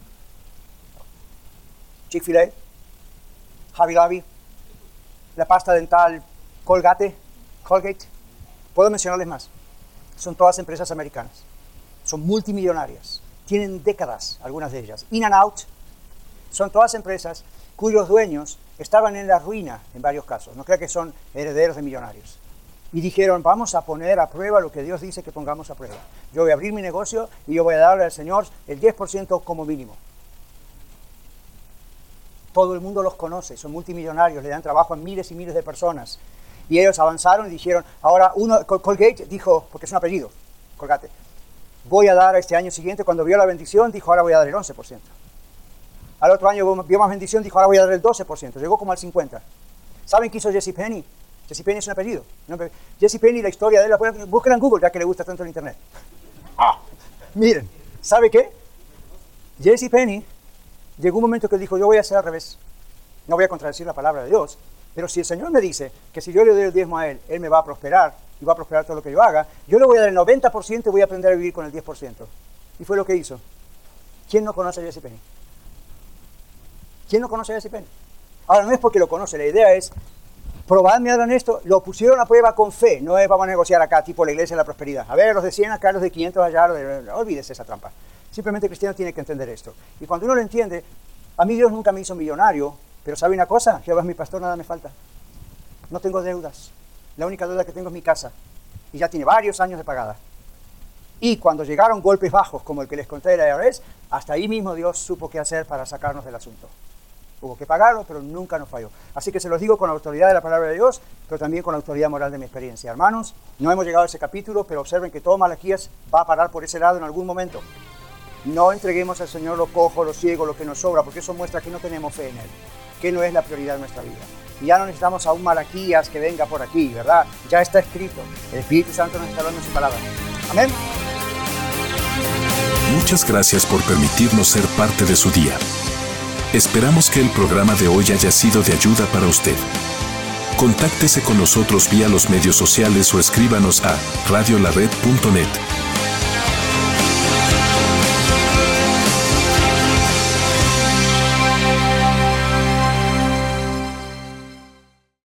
Chick-fil-A, Hobby Lobby, la pasta dental Colgate, Colgate. Puedo mencionarles más. Son todas empresas americanas. Son multimillonarias. Tienen décadas, algunas de ellas. In and Out. Son todas empresas cuyos dueños estaban en la ruina en varios casos. No creo que son herederos de millonarios. Y dijeron, vamos a poner a prueba lo que Dios dice que pongamos a prueba. Yo voy a abrir mi negocio y yo voy a darle al Señor el diez por ciento como mínimo. Todo el mundo los conoce, son multimillonarios, le dan trabajo a miles y miles de personas. Y ellos avanzaron y dijeron, ahora uno, Colgate dijo, porque es un apellido, Colgate, voy a dar a este año siguiente, cuando vio la bendición, dijo, ahora voy a dar el once por ciento. Al otro año vio más bendición, dijo, ahora voy a dar el doce por ciento. Llegó como al cincuenta por ciento. ¿Saben qué hizo JCPenney? JCPenney es un apellido. JCPenney, la historia de él, búsquenla en Google, ya que le gusta tanto el internet. Ah, miren, ¿sabe qué? JCPenney llegó un momento que dijo, yo voy a hacer al revés. No voy a contradecir la palabra de Dios, pero si el Señor me dice que si yo le doy el diezmo a Él, Él me va a prosperar y va a prosperar todo lo que yo haga, yo le voy a dar el noventa por ciento y voy a aprender a vivir con el diez por ciento. Y fue lo que hizo. ¿Quién no conoce a JCPenney? ¿Quién no conoce a JCPenney? Ahora, no es porque lo conoce, la idea es, probadme, hagan esto, lo pusieron a prueba con fe, no es vamos a negociar acá, tipo la iglesia de la prosperidad. A ver, los de cien acá, los de quinientos allá, los de... olvídese esa trampa. Simplemente el cristiano tiene que entender esto. Y cuando uno lo entiende, a mí Dios nunca me hizo millonario, pero ¿sabe una cosa? Jehová es mi pastor, nada me falta. No tengo deudas. La única deuda que tengo es mi casa. Y ya tiene varios años de pagada. Y cuando llegaron golpes bajos, como el que les conté de la I R S, hasta ahí mismo Dios supo qué hacer para sacarnos del asunto. Hubo que pagarlo, pero nunca nos falló. Así que se los digo con la autoridad de la palabra de Dios, pero también con la autoridad moral de mi experiencia. Hermanos, no hemos llegado a ese capítulo, pero observen que todo Malaquías va a parar por ese lado en algún momento. No entreguemos al Señor lo cojo, lo ciego, lo que nos sobra, porque eso muestra que no tenemos fe en Él, que no es la prioridad de nuestra vida. Y ya no necesitamos a un Malaquías que venga por aquí, ¿verdad? Ya está escrito. El Espíritu Santo nos está dando su palabra. Amén. Muchas gracias por permitirnos ser parte de su día. Esperamos que el programa de hoy haya sido de ayuda para usted. Contáctese con nosotros vía los medios sociales o escríbanos a radio la red punto net.